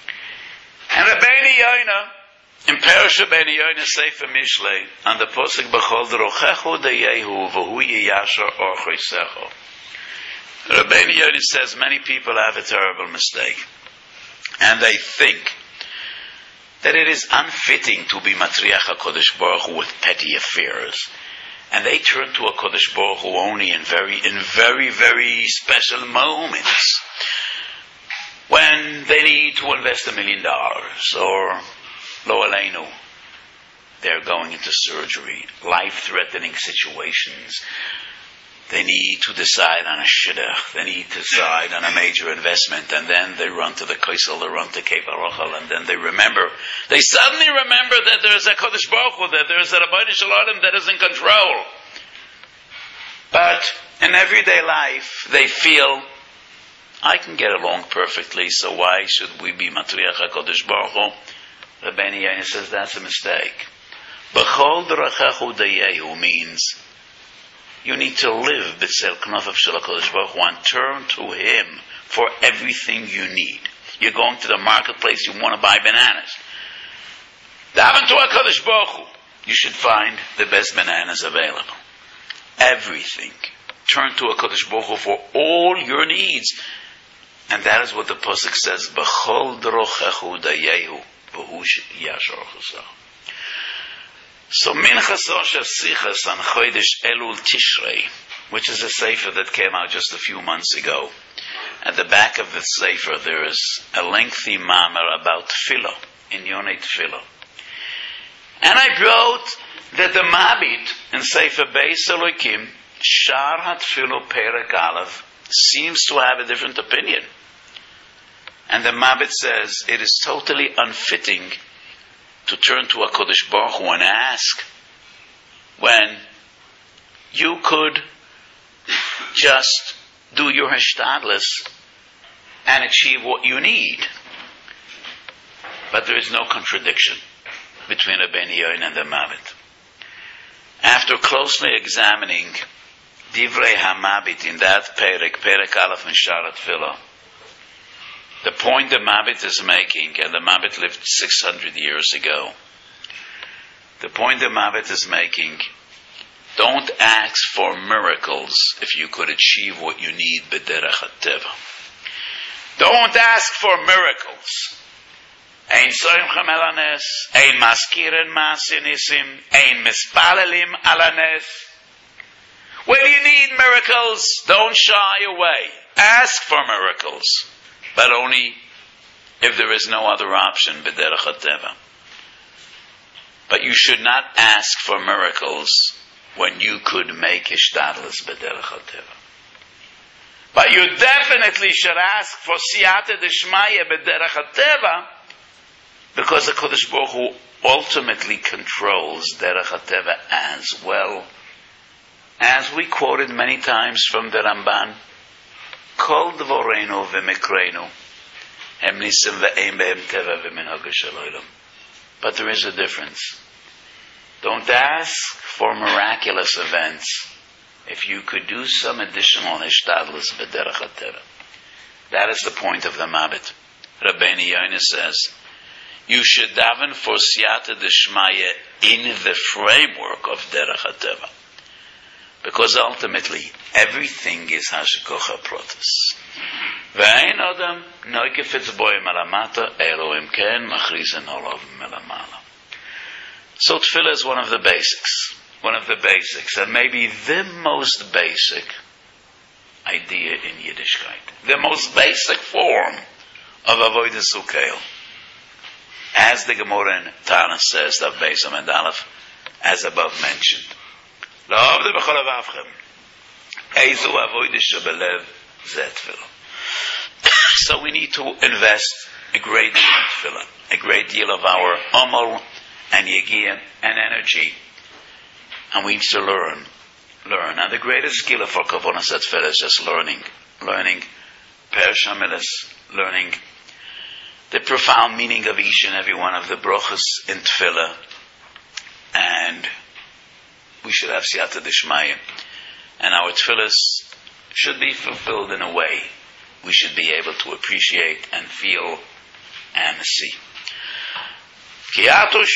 And Rabbeinu Yoina, in Parashat Rabbeinu Yoina Sefer Mishlei, on the Posuk B'chol D'rochechu Deyehu V'hu Yiyashar Orchoisecho. Rabbeinu Yoina says many people have a terrible mistake, and they think that it is unfitting to be Matriach HaKadosh Baruch Hu with petty affairs, and they turn to a Kadosh Baruch Hu only in very, in very, very special moments, when they need to invest a million dollars, or Lo Aleinu, they're going into surgery, life-threatening situations. They need to decide on a shidduch. They need to decide on a major investment, and then they run to the Kaisel, they run to Cape Arochel, and then they remember. They suddenly remember that there is a Kodesh Baruch Hu, that there is a Rabbeinu Shalom that is in control. But in everyday life, they feel, I can get along perfectly, so why should we be Matriach HaKadosh Baruch Hu? Rabbeinu Yoina says that's a mistake. B'chol d'rachechu dayehu means you need to live b'tzel knafav shel HaKadosh Baruch Hu and turn to Him for everything you need. You're going to the marketplace, you want to buy bananas. Daven to HaKadosh Baruch Hu, you should find the best bananas available. Everything. Turn to HaKadosh Baruch Hu for all your needs. And that is what the Pasuk says, B'chol d'rochechu dayehu v'hu yashar chesach. So Minchas Osher Sichas on Chodesh Elul Tishrei, which is a sefer that came out just a few months ago. At the back of the sefer there is a lengthy maamar about tefillah, in Yonei Tefillah. And I wrote that the Mabit in Sefer Beis Elokim, Shar HaTefillah Perek Aleph, seems to have a different opinion. And the Mabit says it is totally unfitting to turn to HaKadosh Baruch Hu and ask when you could just do your hishtadlus and achieve what you need. But there is no contradiction between Rabbeinu Yoina and the Mabit. After closely examining Divrei HaMabit in that Perek, Perek Aleph and Shar HaTefillah, the point the Mabit is making, and the Mabit lived six hundred years ago, the point the Mabit is making, don't ask for miracles if you could achieve what you need b'derech hateva. Don't ask for miracles. Ein soimchem el hanes, ein maskiren ma'aseh nisim, ein mispalelim al hanes. When you need miracles, don't shy away. Ask for miracles. But only if there is no other option, b'derech hateva. But you should not ask for miracles when you could make hishtadlus b'derech hateva. But you definitely should ask for siyata d'shmaya b'derech hateva, because the Kodesh Baruch Hu ultimately controls derech hateva as well. As we quoted many times from the Ramban, Kol dvorenu v'mikreinu hem nisim v'ein be'em teva v'minhag shel olam. But there is a difference. Don't ask for miraculous events if you could do some additional hishtadlus b'derech hateva. That is the point of the Mabit. Rabbeinu Yoina says, you should daven for siyata d'shmaya in the framework of derech hateva. Because ultimately, everything is hashgacha pratis. Ve'ein adam noikefetz boim alamata, Elohim ken machrizen olav melamala. So tefillah is one of the basics. One of the basics, and maybe the most basic idea in Yiddishkeit. The most basic form of avodas ukeil. As the Gemara in Tana says, that Beis Amud Aleph, as above mentioned. So we need to invest a great deal in tefillah, a great deal of our amal and yegiyah and energy, and we need to learn learn. And the greatest skill for Kavonas Tefillah is just learning. Learning Perush HaMilos, learning the profound meaning of each and every one of the brachos in Tefillah. And we should have Siyata Dishmaya. And our Tefillahs should be fulfilled in a way we should be able to appreciate and feel and see. HaKadosh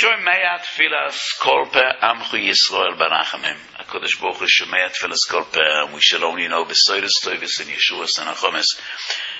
Baruch Hu shomea tefillas kol peh, and we should only know b'soides toivus and Yeshuas and Achomes